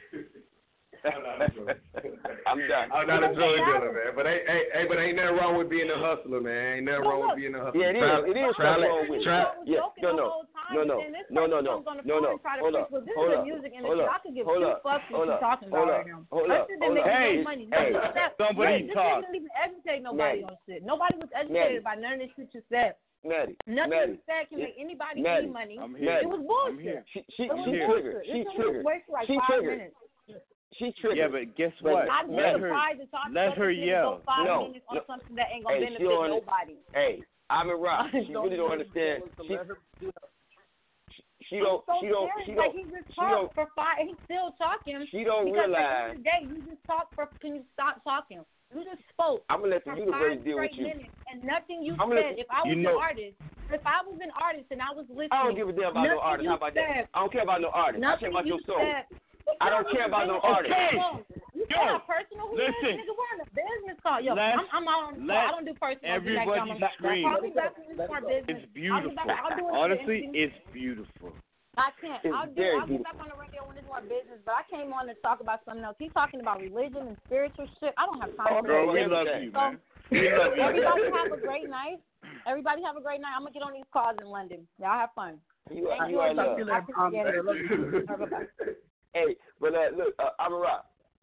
I'm done. I'm not a drug dealer, man. But ain't, ain't, ain't, but ain't nothing wrong with being a hustler, man. Ain't nothing No, wrong look. with being a hustler. Yeah, it is. Try, It is try, something wrong with it. try, Yeah, no, no, no, no, no, no, no, no, no. Hold up, This hold is a up, music hold industry. up, I could give hold two up, fucks what hold you up, talking hold about up, right now. hold Let's up, sit there hold making up. no Hey, money. hey, Nothing said. somebody this talk. didn't even educate nobody Maddie. on shit. Nobody was Maddie. educated by none of this shit you said. Maddie, Nothing Maddie, you said can make anybody Maddie, any money. I'm here. It was bullshit. She, she, It was she bullshit. triggered. This She was triggered. wasted like She five triggered. minutes. She triggered. Yeah, but guess But what? I'm let her, justified to talk let about her this nigga yell. go five No, minutes on no. something that ain't gonna Hey, she benefit on it. nobody. Hey, I'm in rock. She Don't really don't do understand. it. She, Let her do it. she don't. I'm so She don't. serious. She Like don't. he just She talked don't. for five. He's still talking. She don't because realize. at the end of the day, you just talk for. Can you stop talking? You just spoke. I'm gonna let the for universe five deal with straight you. minutes, and nothing you I'm gonna said. let- If I was you know- an artist, if I was an artist and I was listening, I don't give a damn about no nothing artist. you How about said, that? I don't care about no artist. I care Nothing about your you soul. said. I don't care about no artist. You Yo, said personal. Who is listen. nigga? We're on a business call. Yo, Let- I'm, I'm out on the let I don't do personal. everybody I'm back. scream. Call me back when it's more business. It's beautiful. I'll, be back. I'll do it Honestly, for the it's beautiful. I can't. It's I'll do. very I'll get beautiful. back on the radio when it's more business. But I came on to talk about something else. He's talking about religion and spiritual shit. I don't have time for Girl, that. we love you, man. We love you. Everybody have a great night. Everybody have a great night. I'm gonna get on these calls in London. Y'all have fun. You, Thank you are I love. appreciate it. All right, bye-bye. Hey, but uh, look, uh, I'm a rock.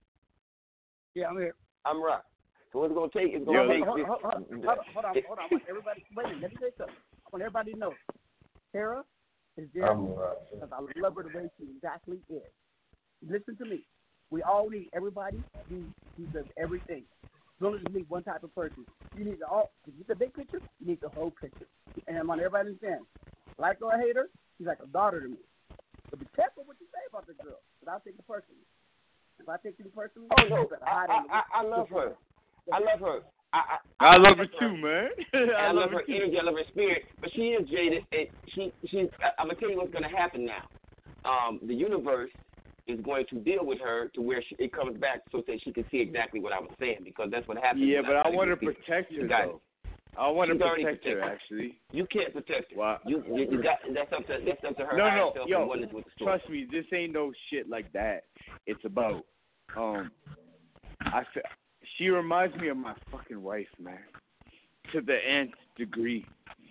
Yeah, I'm here. I'm a rock. So what's it gonna take? It's Hold gonna on, take. hold, this- hold, hold, hold, hold on, hold on. I want everybody, wait a minute, let me say something. I want everybody to know. Sarah is there I'm right. because I love her the way she exactly is. Listen to me. We all need everybody who, who does everything. You don't just need one type of person. You need the all. If you get the big picture, you need the whole picture. And I want everybody to understand. Like or hate her, she's like a daughter to me. So be careful what you say about the girl, because I'll take it personally. If I take you personally, Oh no, you better I, hide it in the I, I, I love her. I love her. I, I, I, I love her her too, man. I, I love love her her too. energy. I love her spirit. But she is jaded. And she, she's. I'm gonna tell you what's gonna happen now. Um, the universe is going to deal with her to where she, it comes back so that she can see exactly what I was saying, because that's what happens. Yeah, but I, I want to people. protect her, got though. I want to She's protect her, actually. You can't protect her. Wow. You, you, you got, that's up to that's up to her. No, higher no, self yo, and oneness with the story. trust me, this ain't no shit like that. It's about, um, I fe- she reminds me of my fucking wife, man, to the nth degree.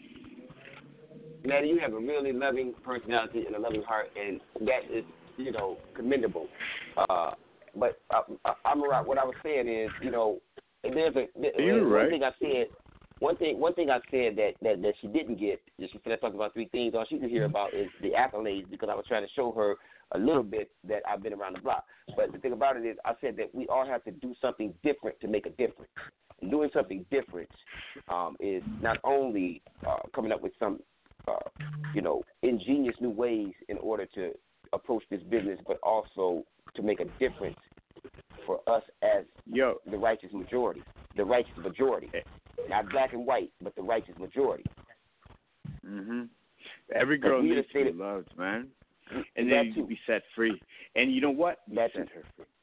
Maddie, you have a really loving personality and a loving heart, and that is, you know, commendable. Uh, but uh, uh, Amarat, what I was saying is, you know, there's a there, You're one right. thing I said. One thing, one thing I said that, that, that she didn't get, is she said I talked about three things. All she could hear about is the accolades, because I was trying to show her a little bit that I've been around the block. But the thing about it is, I said that we all have to do something different to make a difference. And doing something different um, is not only uh, coming up with some, uh, you know, ingenious new ways in order to approach this business, but also to make a difference for us as Yo. the righteous majority. The righteous majority. Not black and white, but the righteous majority. Mhm. Every girl we needs to be stated- loved, man, and that they need too. to be set free. And you know what? We That set too. her free.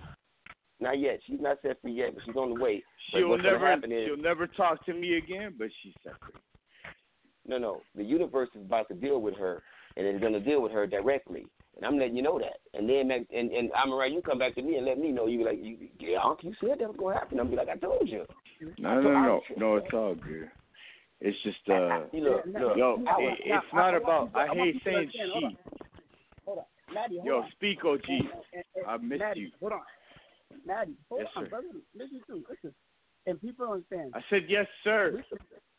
Not yet. She's not set free yet, but she's on the way. But She'll what's gonna never, happen is, she'll never talk to me again, but she's set free. no, no. The universe is about to deal with her, and it's going to deal with her directly. And I'm letting you know that. And then, and, and I'm right. You come back to me and let me know. You be like, you, yeah, Uncle, you said that was going to happen. I'm be like, I told you. No, no, no, no. It's all good. It's just, uh, Look, look. yo, Now, it, now, it's not I- I about. want I people- I want hate people to saying understand. Hold on. she. Hold on. Maddie, hold Yo, on. speak, O G. And- and- and- I missed Maddie, you. Hold on. Maddie, hold Yes, on, sir. brother. Listen to me. Listen. And people don't understand. I said yes, sir. Listen,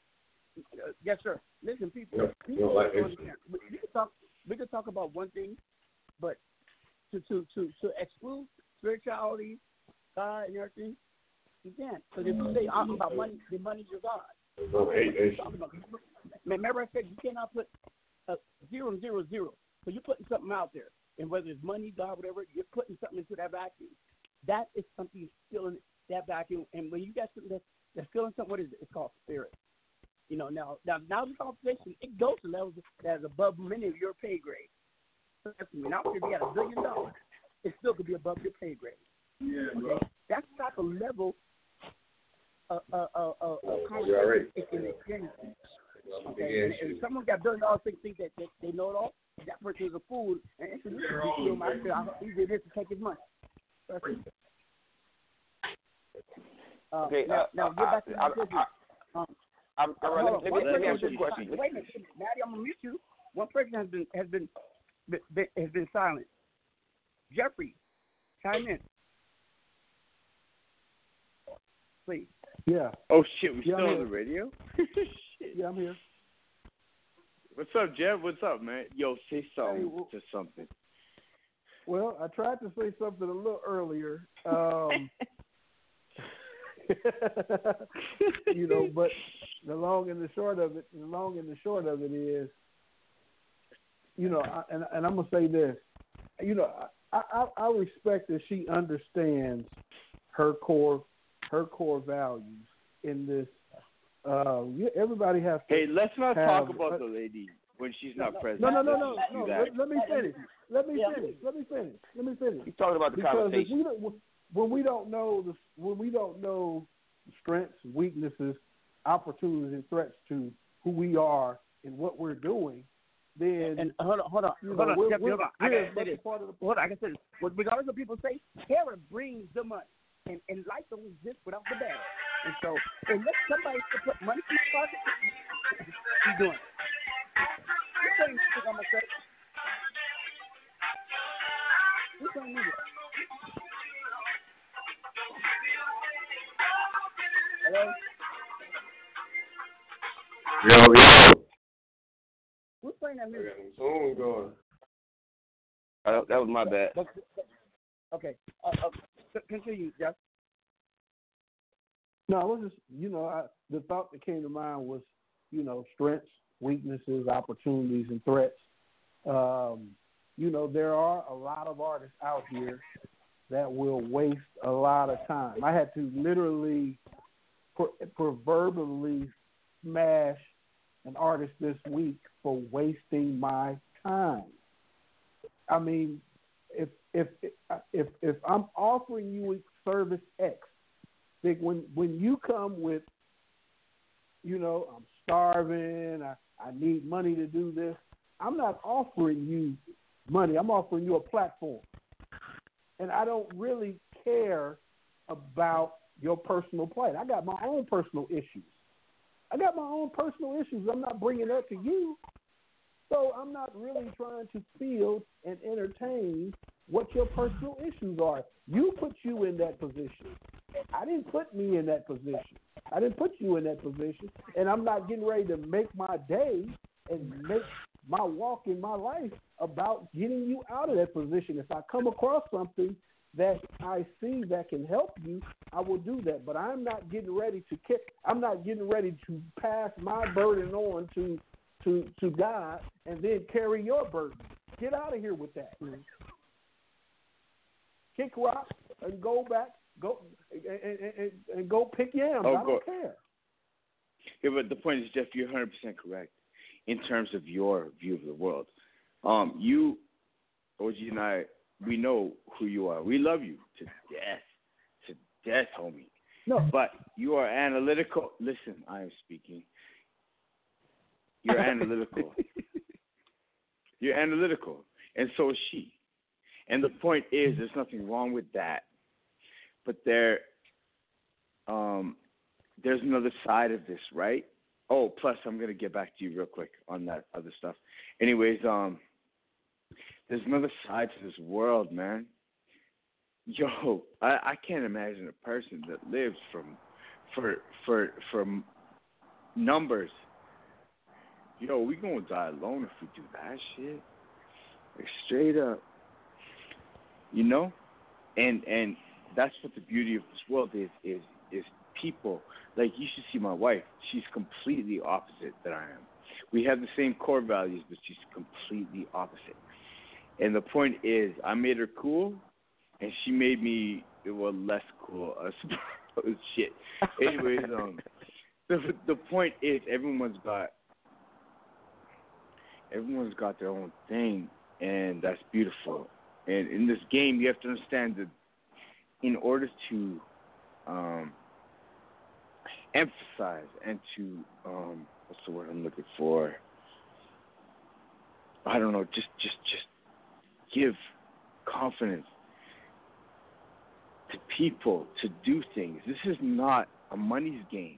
uh, yes, sir. Listen, people. Yeah, people yeah, like don't it. understand. We, we can talk. We can talk about one thing, but to to to to exclude spirituality, God, and everything, you can't. Because if you say I'm about money, the money's your God. No, hey, hey. Talking about- Remember, I said you cannot put a zero and zero zero. So you're putting something out there, and whether it's money, God, whatever, you're putting something into that vacuum. That is something still in that vacuum. And when you got something that's, that's filling something, what is it? It's called spirit. You know, now now now the conversation, it goes to levels that is above many of your pay grade. Trust me, now if you had a billion dollars, it still could be above your pay grade. Yeah, Okay? That's the type of level of uh, uh, uh, uh, You conversation already- it can experience. Okay, Yeah, and, and if someone got billion dollars, think, think that they, they know it all. That person is a fool, and introduce you to him. I said, I he did this to take his money. Trust me. Uh, Okay, now, uh, now uh, get back to I- my business. Um, I'm, all right, let, me- let, me, one let me person ask you a has question. been- Wait a minute, Maddie, I'm gonna mute you. One person has been has been, been, been has been silent. Jeffrey, chime in, please. Yeah. Oh shit, we Yeah, still I'm on the here. radio? Yeah, I'm here. What's up, Jeff? What's up, man? Yo, say something Hey, well- to something. Well, I tried to say something a little earlier. Um, you know, but the long and the short of it, the long and the short of it is, you know, I, and and I'm gonna say this, you know, I, I I respect that she understands her core her core values in this. Uh, yeah, everybody has to. Hey, let's not have, talk about uh, the lady when she's not present. No, no, no, Let's no, just do no. that. Let, let me finish. Let me finish. Let me finish. Let me finish. You're talking about the Because if conversation. we don't, when we don't know the when we don't know strengths, weaknesses, opportunities, and threats to who we are and what we're doing, then And hold on, hold on, you hold know, on, we're, Jeffrey, we're, hold on. I we're gotta as say much this. a part of the. Hold on, I can say this. But regardless of people say, Terror brings the money, and and life don't exist without the bad. And so, unless somebody can put money in my pocket, he's doing it. This ain't shit I'm gonna say. This ain't neither. Hello? Yo, yo. Who's playing that music? Soon going. Uh, that was my bad. But- Okay, uh, uh, c- continue, Jeff. No, I was just, you know, I, the thought that came to mind was, you know, strengths, weaknesses, opportunities, and threats. Um, you know, there are a lot of artists out here that will waste a lot of time. I had to literally, pro- proverbially smash an artist this week for wasting my time. I mean, if if if if I'm offering you service X, like when when you come with, you know, I'm starving, I, I need money to do this, I'm not offering you money. I'm offering you a platform. And I don't really care about your personal plight. I got my own personal issues. I got my own personal issues. I'm not bringing that to you. So I'm not really trying to field and entertain what your personal issues are. You put you in that position. I didn't put me in that position. I didn't put you in that position. And I'm not getting ready to make my day and make my walk in my life about getting you out of that position. If I come across something that I see that can help you, I will do that. But I'm not getting ready to kick. I'm not getting ready to pass my burden on to to to God and then carry your burden. Get out of here with that. Kick rock and go back. Go and, and, and go pick yams. Oh, I don't go. care. Yeah, but the point is, Jeff, you're one hundred percent correct in terms of your view of the world. Um, you, O G, and I, we know who you are. We love you to death, to death, homie. No. But you are analytical. Listen, I am speaking. You're analytical. You're analytical, and so is she. And the point is, there's nothing wrong with that. But there, um, there's another side of this, right? Oh, plus I'm gonna get back to you real quick on that other stuff. Anyways, um, there's another side to this world, man. Yo, I, I can't imagine a person that lives from, for for for numbers. Yo, we gonna die alone if we do that shit. Like straight up, you know, and and that's what the beauty of this world is is is people. Like, you should see my wife. She's completely opposite than I am. We have the same core values, but she's completely opposite. And the point is, I made her cool, and she made me, well, less cool, I suppose. Shit. Anyways, um, the the point is, everyone's got everyone's got their own thing, and that's beautiful. And in this game, you have to understand that in order to um, emphasize and to, um, what's the word I'm looking for? I don't know, just, just, just give confidence to people to do things. This is not a money's game.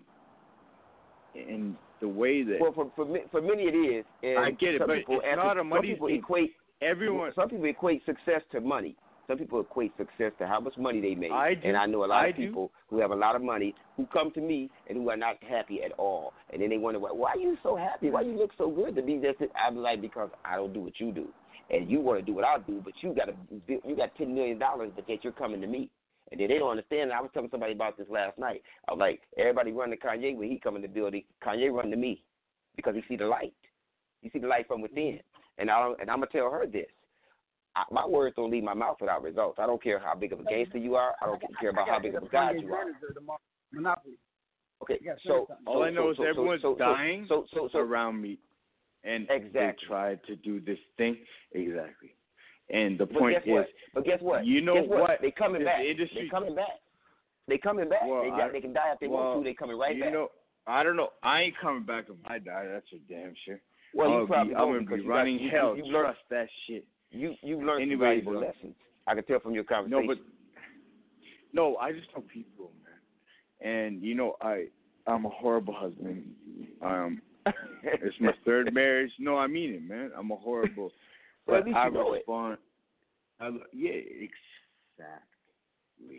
And the way that... Well, for for, for many it is. And I get it, some but people, it's not a money's some people game. Equate, Everyone... Some people equate success to money. Some people equate success to how much money they make. I do. And I know a lot I of people do. who have a lot of money who come to me and who are not happy at all. And then they wonder, why, why are you so happy? Why you look so good to be just? I'm like, because I don't do what you do. And you want to do what I do, but you got a, you got ten million dollars, but yet you're coming to me. And then they don't understand. I was telling somebody about this last night. I was like, everybody run to Kanye when he come in the building. Kanye run to me because he see the light. He see the light from within. And, I, and I'm going to tell her this. I, my words don't leave my mouth without results. I don't care how big of a gangster you are. I don't care about how big of a god you are. Monopoly. Okay, so all so, I know so, is everyone's so, so, dying so, so, so, around me, and exactly. they tried to do this thing exactly. And the but point guess is, what? But guess what? You know guess what? what? They coming the back. Industry, they coming back. They coming back. Well, they, I, they can die if they well, want to. They coming right you back. Know, I don't know. I ain't coming back if I die. That's for damn sure. Well, you I'll probably be, I'm won't gonna be because running you got, hell. You, you, you Trust learned, that shit. You you learned Anyways, some valuable uh, lessons. I can tell from your conversation. No, but no, I just know people, man. And you know, I I'm a horrible husband. Um, it's my third marriage. No, I mean it, man. I'm a horrible. Well, but at least I you know respond. I, yeah, exactly.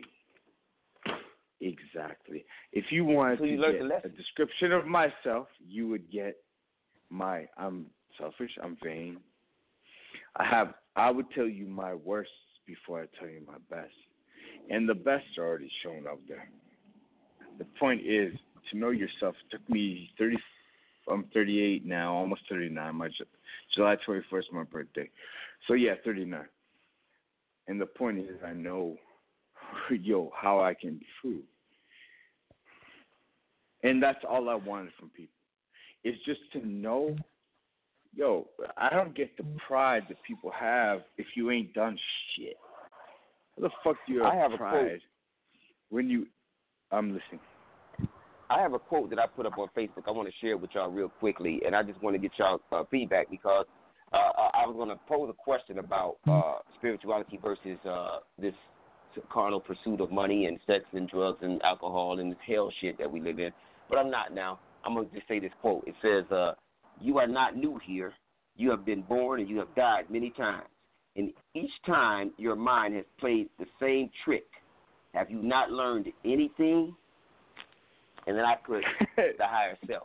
Exactly. If you wanted so you to get a description of myself, you would get my. I'm selfish. I'm vain. I have. I would tell you my worst before I tell you my best, and the best are already shown up there. The point is to know yourself. It took me thirty. I'm thirty-eight now, almost thirty-nine. My July twenty-first, my birthday. So yeah, thirty-nine. And the point is, I know yo, how I can improve. And that's all I wanted from people. It's just to know, yo, I don't get the pride that people have if you ain't done shit. How the fuck do you have, I have pride a quote. when you, I'm listening. I have a quote that I put up on Facebook. I want to share it with y'all real quickly, and I just want to get y'all uh, feedback because uh, I was going to pose a question about uh, spirituality versus uh, this carnal pursuit of money and sex and drugs and alcohol and this hell shit that we live in. But I'm not now. I'm going to just say this quote. It says, uh, you are not new here. You have been born and you have died many times. And each time your mind has played the same trick. Have you not learned anything? And then I put the higher self.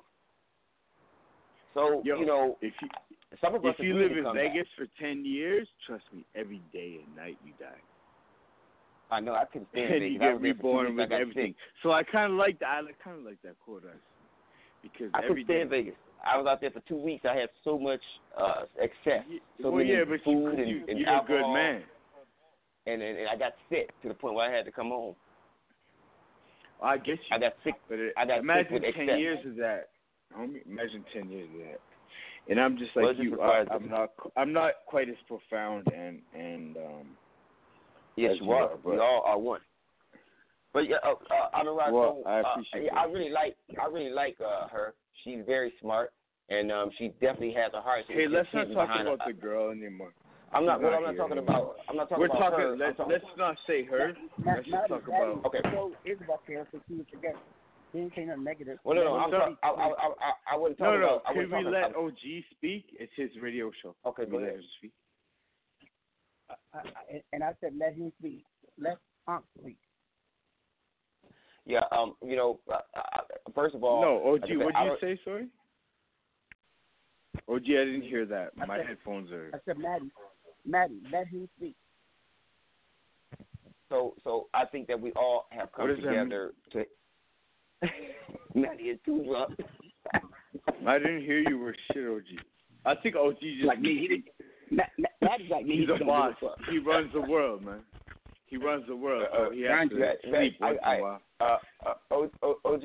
So, Yo, you know, if you, some of us if you agree live to in come Vegas back. for ten years, trust me, every day and night you die. I know, I couldn't stand And Vegas. you I get was there for two reborn weeks, with I got everything. sick. So I kind of like that. I kind of like that quote, actually. Because I every couldn't day. stand Vegas. I was out there for two weeks. I had so much uh, excess, so well, many yeah, but you, food and, you, and you're alcohol. a good man. And, and and I got sick to the point where I had to come home. I guess you. I got sick. But it, I got imagine sick with ten excess. years of that. Homie, imagine ten years of that. And I'm just Well, like it just you. I, requires- I'm not. I'm not quite as profound and and um. Yes, as you are. but We all are one. But yeah, uh, uh, I don't know. Well, so, I uh, appreciate yeah, that. I really like. I really like uh, her. She's very smart, and um, she definitely has a heart. Hey, let's not She's talk behind about her. the girl anymore. I'm not. She's Well, I'm not here talking anymore. about. I'm not talking We're about talking. her. I'm Let's talking- let's not say her. Matt, Let's just Matt, talk Matt, about. Okay. So Isabel here, so she would forget. He didn't say nothing negative. Well, no, no. Let I'm him talking. speak. I, I, I, I, I wasn't No, talking no. about. I Could wasn't we talking let about, O G speak? It's his radio show. Okay, Can go we let ahead. him speak? I, I, and I said, let him speak. Let Unc speak. Yeah. Um. You know. Uh, uh, first of all. No, O like I G. said, What I did you don't- say? Sorry. O G, I didn't hear that. I My said- headphones are. I said, Maddie, Maddie, let him speak. So, so I think that we all have come What does that together to. Maddie is too drunk. I didn't hear you were shit, O G. I think O G just Like me, he didn't. Matt, Matt, Maddie's like me. He's he a don't boss. give a fuck. He runs the world, man. He runs the world. So he has to Matt, sleep Matt, once I, in a while. I, uh, uh, O, O, OG.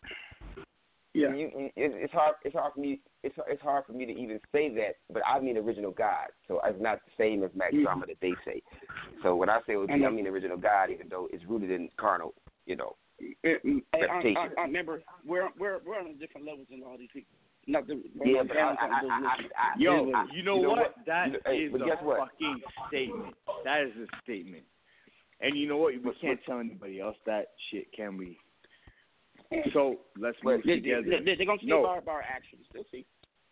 Yeah. You, you, it, it's hard. It's hard for me. It's it's hard for me to even say that. But I mean original God, so it's not the same as Mac Mhm. Drama that they say. So when I say O G, I I, know. mean original God, even though it's rooted in carnal, you know, Hey, I, reputation. I, I remember we're we're we're on different levels than all these people. Not the Yeah, but I, I, I, I, I, Yo, I, you know you know what? what? That You know- hey, is but a guess what? fucking statement. That is a statement. And you know what? We But- can't tell anybody else that shit, can we? So let's But move They, together. they, they, they're gonna see No. by, by our actions. They'll see.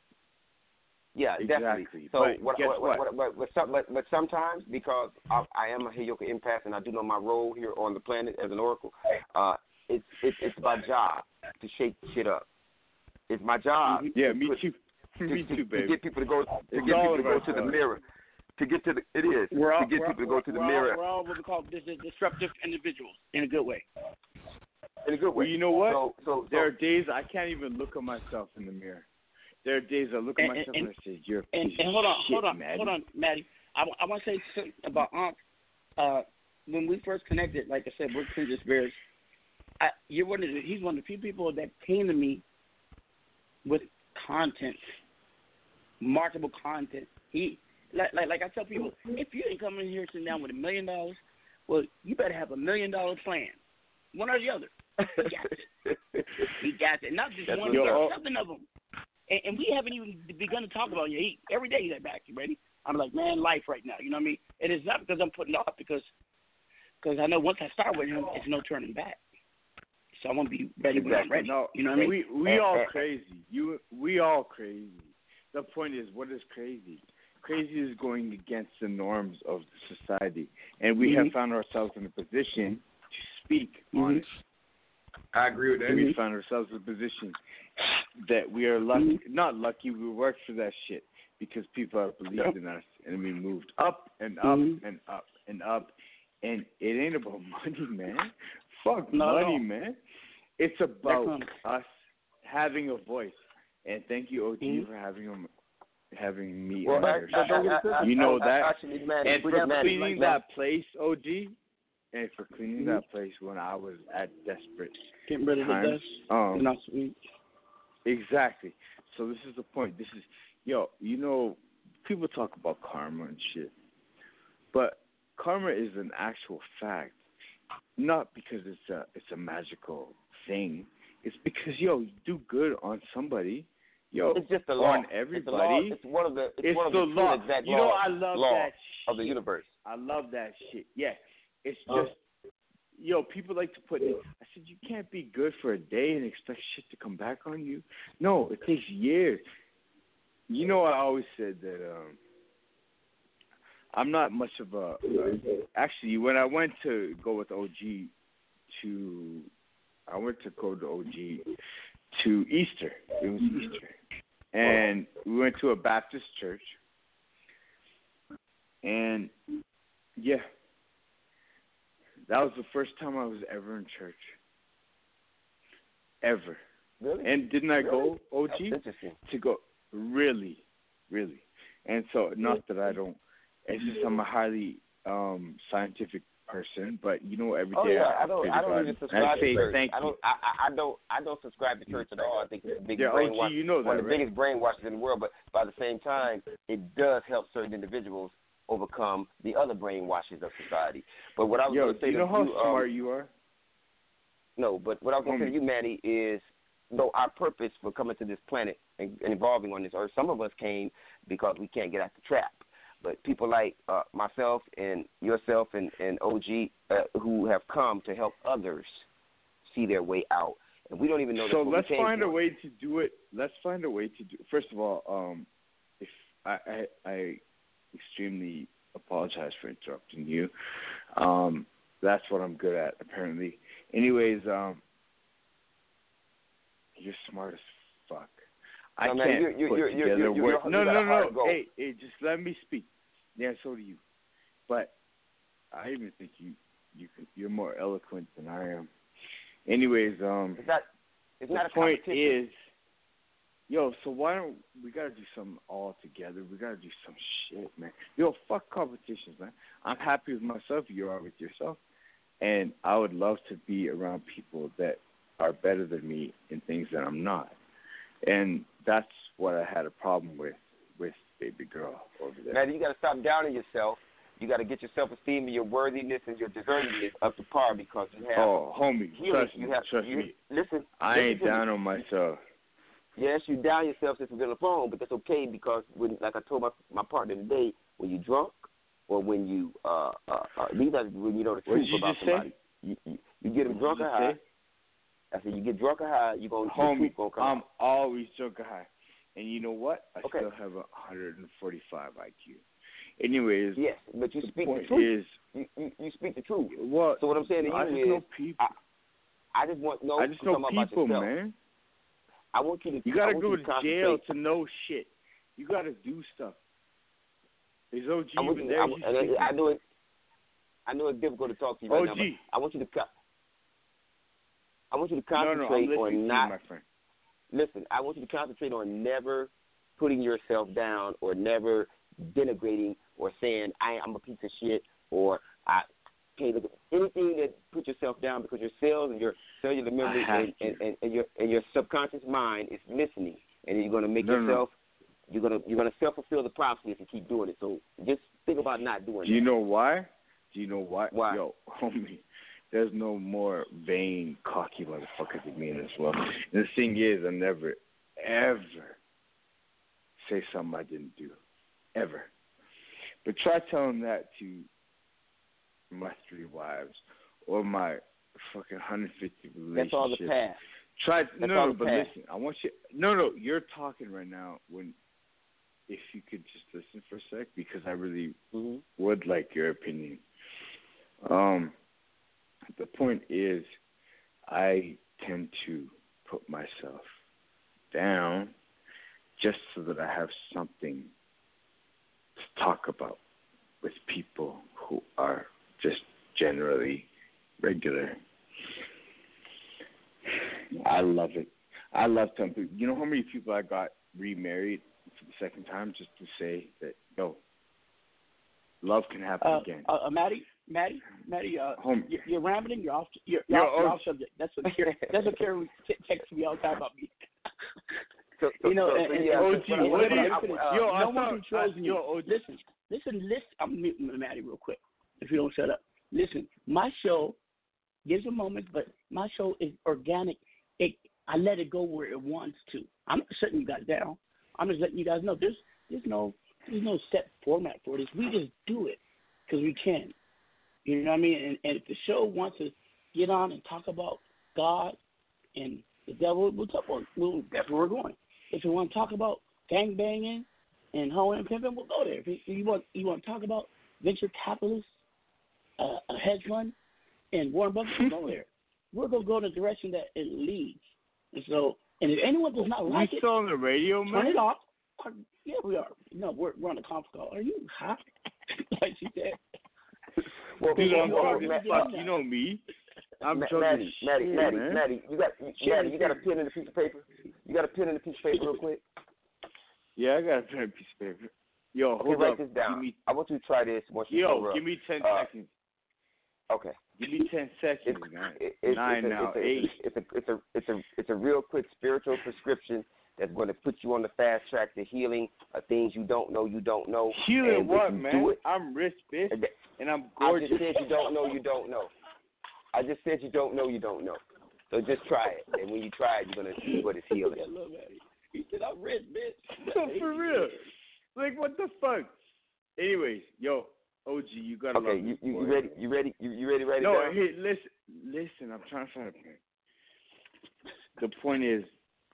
Yeah, definitely. Exactly. So, But what, guess what, what? what, but, but, some, but, but sometimes, because I, I am a Heyoka empath and I do know my role here on the planet as an oracle, uh, it's it's it's my job to shake shit up. It's my job. Yeah, to me put- too. To, Me to, too, to baby. get people to go to It's get all people to of go our to the job. mirror. To get to the it is We're all, to get we're, people to go to the we're mirror All, we're all what we call dis- disruptive individuals in a good way. in a good way. Well, you know what? So, so, There so are days I can't even look at myself in the mirror. There are days I look at And- myself and- and, I say, "You're a And, piece and of hold on, shit, hold on, Maddie." hold on, Maddie. I, I want to say something about Unc. Uh, when we first connected, like I said, we're kindred spirits. I, you're one of the, he's one of the few people that came to me with content, marketable content. He like like like I tell people, if you ain't coming here sitting down with a million dollars, well, you better have a million dollar plan, one or the other. He got it. He got it. Not just That's one, what- but Yo, seven of them. And, and we haven't even begun to talk about it. He, every day he's like, "Back, you ready?" I'm like, "Man, life right now." You know what I mean? And it's not because I'm putting it off, because because I know once I start with him, it's no turning back. So I want to be ready when I'm Exactly. ready. No, you know what I mean? we we Uh, all uh, crazy. You we all crazy. The point is, what is crazy? Crazy is going against the norms of society, and we Mhm. have found ourselves in a position to speak Mhm. on it. I agree with that. And we found ourselves in a position that we are lucky, not lucky. We worked for that shit because people have believed Yep. in us, and we moved up and up Mhm. and up and up. And it ain't about money, man. Fuck Not at money, all. man. It's about comes. us having a voice. And thank you, O G, Mhm. for having him, having me Well, on I, your I, show. I, I, You know I, that. Actually, Maddie, And we for got Maddie, cleaning like, that place, O G, and for cleaning mm-hmm. that place when I was at desperate Getting rid of times. the dust. Um, not sweet. Exactly. So this is the point. This is, yo, you know, people talk about karma and shit, but karma is an actual fact, not because it's a it's a magical thing. It's because, yo, you do good on somebody, yo, it's just the law. on everybody. It's, the law. It's one of the it's, it's one of the, the law. exact you know, I love law that of the shit. universe. I love that shit. Yeah, it's Oh. just, yo, people like to put in. I said you can't be good for a day and expect shit to come back on you. No, it takes years. You know, I always said that um, I'm not much of a. Uh, actually, when I went to go with O G to, I went to go to O G to Easter. It was Easter, and we went to a Baptist church, and yeah, that was the first time I was ever in church. Ever. Really? And didn't I really? go, O G, That's interesting. to go? Really, really. And so, not that I don't, it's just I'm a highly um, scientific person, but you know, every day Oh yeah, I, I don't. I, I don't even subscribe I say to church. thank I don't. you. I, I I don't. I don't subscribe to church at all. I think it's the biggest Yeah, O G, brainwash. you know that, one of the right? biggest brainwashes in the world. But by the same time, it does help certain individuals overcome the other brainwashes of society. But what I was Yo, going to say do you know to how you, smart um, you are? No, but what I was going to say to you, Manny, is though our purpose for coming to this planet and, and evolving on this earth, some of us came because we can't get out the trap. But people like uh, myself and yourself and, and O G uh, who have come to help others see their way out. And we don't even know that's So what let's we came find for. a way to do it. Let's find a way to do First of all, um, if I, I, I extremely apologize for interrupting you. Um, that's what I'm good at, apparently. Anyways, um, you're smart as fuck. I No, can't man, you're, you're, put you're, together you're, you're, words. you're, No, you got no, a no. hard goal. Hey, hey, just let me speak. Yeah, so do you. But I even think you, you, can- you're more eloquent than I am. Anyways, um, It's not. It's the not a point competition. is, yo, so why don't we gotta do something all together? We gotta do some shit, man. Yo, fuck competitions, man. I'm happy with myself. You are with yourself, and I would love to be around people that are better than me in things that I'm not. And that's what I had a problem with with baby girl over there. Man, you got to stop downing yourself. You got to get your self-esteem and your worthiness and your deservedness up to par because you have. Oh, homie, healing. trust you me, have, trust you, me. Listen, I listen ain't to me. down on myself. Yes, you down yourself since we've been on the phone, but that's okay because when, like I told my my partner today, when you drunk or when you uh uh, uh these are when you know the What truth did you about just somebody. say? You, you you get them What drunk did or you high. say? I said you get drunk or high, you gonna the Homie, truth gonna come I'm out. always drunk or high. And you know what? I Okay. still have a one hundred forty-five I Q. Anyways, Yes, but you the speak point the truth. is, You, you you speak the truth. what? So what I'm saying to I you just is, know people. I, I just want no. I just I'm know talking about people, yourself. man. I want you to. You I gotta want go you to to jail concentrate. to know shit. You gotta do stuff. Is O G I want even you, there? I, You and speaking? I, I know it. I know it's difficult to talk to you right now, O but G. I want you to. co- I want you to No, no, I'm concentrate listening to on you, not. my friend. Listen, I want you to concentrate on never putting yourself down or never denigrating or saying I, I'm a piece of shit or I can't look at anything that put yourself down because your cells and your cellular memory have and, and, and, and your and your subconscious mind is listening, and you're gonna make No, no, no. yourself you're gonna you're gonna self fulfill the prophecy if you keep doing it. So just think about not doing Do you that. know why? Do you know why? Why? Yo, homie, there's no more vain, cocky motherfucker than me in this world. And the thing is, I never, ever say something I didn't do. Ever. But try telling that to my three wives or my fucking one hundred fifty relationships. That's all the past. Try, That's no, all no, the but past. listen, I want you, no, no, you're talking right now when, if you could just listen for a sec, because I really Mm-hmm. would like your opinion. Um, the point is, I tend to put myself down just so that I have something to talk about with people who are just generally regular. I love it. I love telling people. You know how many people I got remarried for the second time just to say that, yo, love can happen Uh, again. uh, uh, Maddie, Maddie, Maddie, uh, Home. you're, you're rambling. You're off. You're, Yo, you're, off, you're oh. off subject. That's what Karen. That's what Karen t- texts me all the time about me. So, so, you know, so, and, so, and, yeah, O G, and, what and, do you- and, and, yo, no I one thought- controls I- me. yo, O G. Listen, listen, listen. I'm muting Maddie real quick. If you don't shut up, listen. My show gives a moment, but my show is organic. It, I let it go where it wants to. I'm not shutting you guys down. I'm just letting you guys know there's there's no there's no set format for this. We just do it because we can. You know what I mean? And, and if the show wants to get on and talk about God and the devil, we'll talk about. We'll, that's where we're going. If you want to talk about gang banging and hoeing and pimping, we'll go there. If you want you want to talk about venture capitalists, uh, a hedge fund, and Warren Buffett, we'll go there. We're gonna go in the direction that it leads. And so, and if anyone does not like we it, still on the radio, man. turn it off. Yeah, we are. No, we're we're on the conference call. Are you hot? Like she said. Well, Dude, I'm well, talking Matt, fuck. You know me. I'm Ma- talking Maddie, Maddie, shit, Maddie, man. Maddie, you got, you, Maddie, you got a pen and a piece of paper. You got a pen and a piece of paper, real quick. Yeah, I got a pen and piece of paper. Yo, Okay, hold write up. this down. Give me, I want you to try this once you yo, sober up. give me ten Uh, seconds. Okay. Give me ten seconds, It's, man. it, it's, Nine it's a, now, it's a, eight. It's a, it's a, it's a, it's a real quick spiritual prescription that's going to put you on the fast track to healing of things you don't know you don't know. Healing and what, if you man? do it, I'm rich, bitch, and and I'm I gorgeous. just said you don't know you don't know. I just said you don't know you don't know. So just try it, and when you try it, you're gonna see what it's healing. I love that. He said, "I'm rich, bitch." No, for real. Like, what the fuck? Anyways, yo, O G, you gotta Okay, love you, this you, boy. you ready? You ready? You, you ready? Right No, now? hey, listen, listen. I'm trying to find a point. The point is,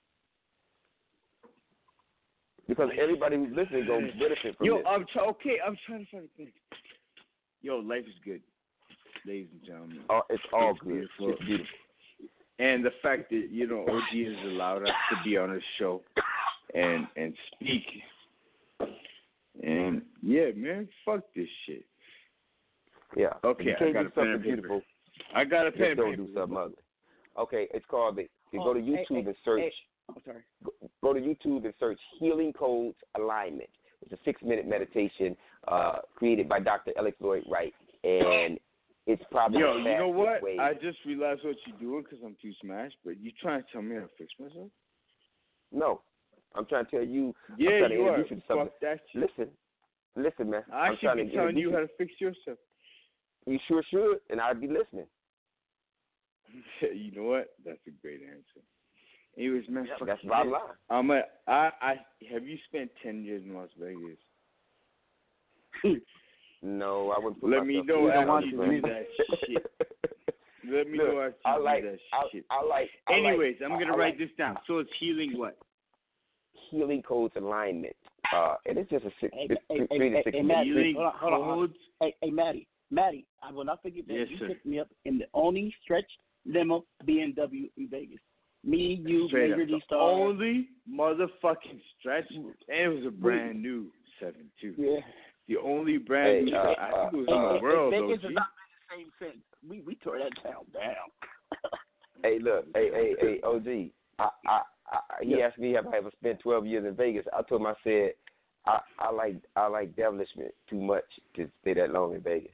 because everybody who's listening gonna benefit from yo, this. I'm try- okay. I'm trying to find a thing. Yo, life is good, ladies and gentlemen. Oh, it's all It's good. beautiful. It's beautiful. And the fact that, you know, O G has allowed us to be on his show and and speak. And yeah, man, fuck this shit. Yeah. Okay, you I can't got do a pen and something paper. beautiful. I got a pen Just and don't paper. do something ugly. Okay, it's called the. You Oh, go to hey, YouTube hey, and search. hey. Oh, sorry. Go, go to YouTube and search Healing Codes Alignment. It's a six-minute meditation uh, created by Doctor Alex Lloyd Wright, and it's probably Yo, the you know fastest what? way. I just realized what you're doing because I'm too smashed, but you trying to tell me how to fix myself? No, I'm trying to tell you. Yeah, I'm trying to you are. introduce you to something. Fuck that shit. Listen, listen, man. I I'm should trying be to telling introduce you how to fix yourself. You sure should, and I'd be listening. You know what? That's a great answer. Anyways, man, Yeah, fuck that's it. bottom line. I'm a, I, I, have you spent ten years in Las Vegas? No, I wouldn't put Let me myself know through after that. you do that shit. Let me Look, know after I you like, do that I, shit. I like. I Anyways, like, I'm gonna I write like this down. So it's healing what? Healing Codes Alignment, uh, and it's just a six, Hey, it's hey, three hey, to six hey, minutes. Maddie, Healing hold on, hold on, hold on. codes. Hey, hey, Maddie, Maddie, I will not forget that Yes, you sir. picked me up in the only stretch limo B M W in Vegas. Me, you, Straight Major up. D The Star. only motherfucking stretch, and it was a brand new seven two. Yeah. The only brand Hey, new. uh, I think it was Hey, in hey, the world, hey, though. Vegas G. has not been the same since. We we tore that town down. Hey, look, hey, hey, hey, O G. I, I, I, he Yeah. asked me have I ever spent twelve years in Vegas. I told him I said I, I like I like devilishment too much to stay that long in Vegas.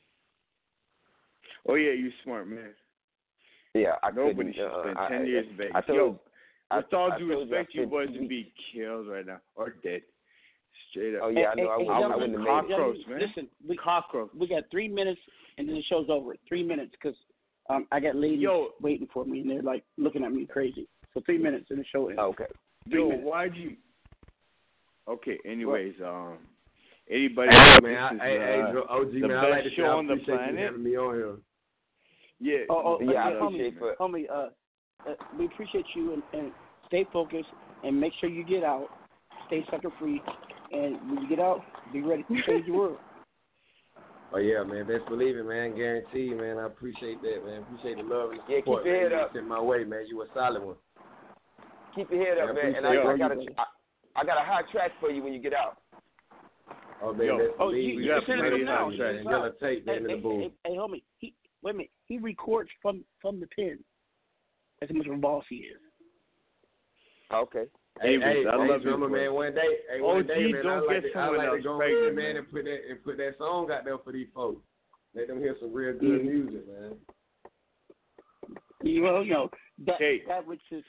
Oh yeah, you smart man. Yeah, I Nobody couldn't. should uh, spend I, ten I, years in Vegas. I told, Yo, I, with all I due told respect, you I you spent boys two would be killed right now or dead. Straight up. Oh yeah, I Hey, know. I hey, wouldn't. I gentlemen, wouldn't have made it. cockroach, gentlemen, man. Listen, we Cockroach. we got three minutes and then the show's over. Three minutes because um, I got ladies Yo. waiting for me and they're like looking at me crazy. So three minutes and the show ends. Okay. Three Yo, minutes. why'd you? Okay. Anyways, um, anybody? Hey, this man, is, I, hey, hey, uh, O G, the man, I best like to say show I on the appreciate you planet. having me on here. Yeah. Oh, oh, Yeah, I uh, appreciate homie, it. homie, uh, uh, we appreciate you and, and stay focused and make sure you get out, stay sucker free, and when you get out, be ready to change the world. Oh yeah, man, best believe it, man. Guarantee, man. I appreciate that, man. Appreciate the love and the Yeah, keep support, your man. head You up. sent my way, man. You a solid one. Keep your head Yeah, up, I man. And I, appreciate I it. got a I, I got a hot track for you when you get out. Oh man, Yo, best Oh, believe you, it. we you got can send it plenty to him of now. hot He tracks. can And yellow tape, Hey, man, in the hey, booth. hey, hey, homie, he, wait a minute. He records from from the pen. That's how much of a boss he is. Okay. Hey, Anyways, hey, I hey, love you, drummer, boy. man. One day, hey, Oh, one day, gee, man. don't I like get to, I someone like else to go pregnant, in, man, man. and put that and put that song out there for these folks. Let them hear some real good Mm. music, man. You know, you know that Hey. that which is.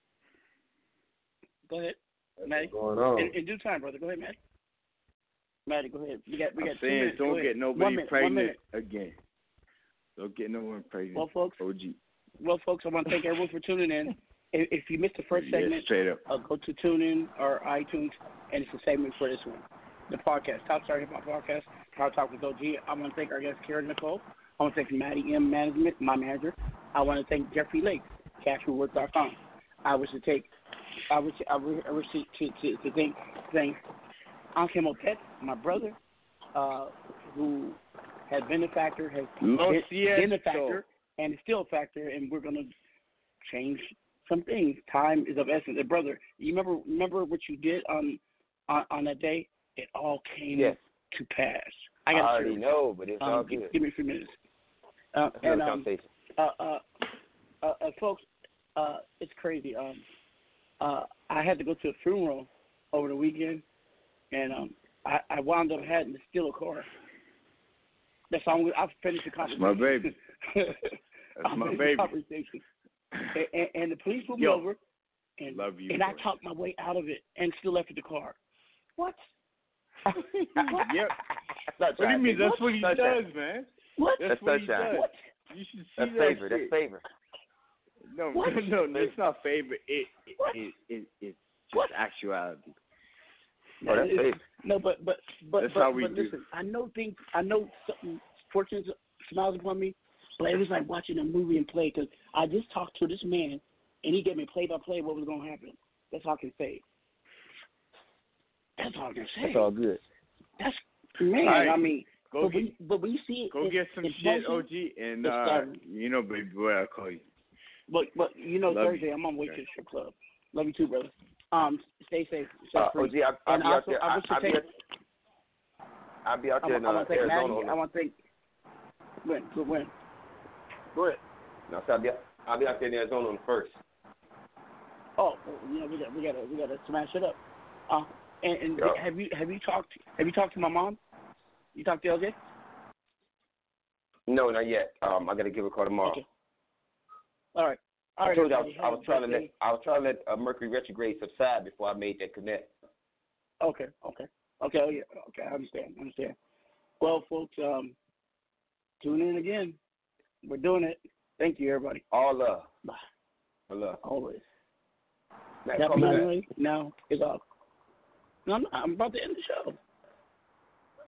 Go ahead, Maddie. Going on. In, in due time, brother. Go ahead, Maddie. Maddie, go ahead. We got we I'm got two saying minutes. Go don't ahead. get One nobody minute, one pregnant minute. again. Don't get no one pregnant. Well, folks. O G. Well, folks, I want to thank everyone for tuning in. If, if you missed the first Yeah, segment, straight up. uh, go to TuneIn or iTunes, and it's a segment for this one. The podcast, Top Star Hip Hop Podcast, Power Talk with O G. I want to thank our guest, Karen Nicole. I want to thank Maddie M. Management, my manager. I want to thank Jeffrey Lake, cash reward dot com. I wish to take, I wish, I wish, I wish to, to, to, to thank, thank Anke Mopet, my brother, uh, who has been a factor, has Lo been, been a siento. factor, and is still a factor, and we're going to change some things. Time is of essence. And brother, you remember remember what you did on on, on that day? It all came Yes. to pass. I I got already know, but it's um, all give, good. give me a few minutes. Uh, That's and another um, conversation. uh, uh, uh, uh, folks, uh, it's crazy. Um, uh, I had to go to a funeral over the weekend, and um, I, I wound up having to steal a car. That's how I'm, I've finished the That's conversation. my baby. That's I've my finished baby. the conversation. And, and, and the police pulled me Yo, over, and love you, and I boy. talked my way out of it, and still left in the car. What? Yep. That's What do you mean? That's what he That's does, right. man. What? That's That's what he sunshine. does. What? You should see That's that favor. shit. That's favor. No, What? no, no, it's not favor. It, it, What? it, it, it's just What? actuality. Oh, that's It's- favor. No, but but but That's but, how we but do. listen, I know things. I know something. Fortune smiles upon me, but it was like watching a movie and play because I just talked to this man, and he gave me play by play what was gonna happen. That's all I can say. That's all I can say. That's all good. That's man. All right. I mean, Go but get, when, but when you see it, go in- get some in shit, motion, O G, and it's, uh, um, you know, baby boy, I'll call you. But but you know Love Thursday you. I'm on way to Okay. the strip club. Love you too, brother. Um, stay safe. Stay Uh, free. O G, I, I'll and be out also, there. I I, wish to I'll, be take. out, I'll be out I, there in I uh, want to thank Maddie. Arizona. I want to thank. When? Good when? Go ahead. No, so I'll be, I'll be out there in Arizona on the first. Oh, well, you know we got we got to we got to smash it up. Uh, and, and Yeah. have you have you talked have you talked to my mom? You talked to L J? No, not yet. Um, I got to give her a call tomorrow. Okay. All right. All I right. told you I was, everybody, I have was a trying to blessed let I was trying to let uh, Mercury retrograde subside before I made that connect. day. Okay. Okay. Okay. Oh yeah. Okay. I understand. I understand. Well, folks, um, tune in again. We're doing it. Thank you, everybody. All love. Bye. All love. Always. Matt, That call me back. finally now is off. No, I'm, I'm about to end the show.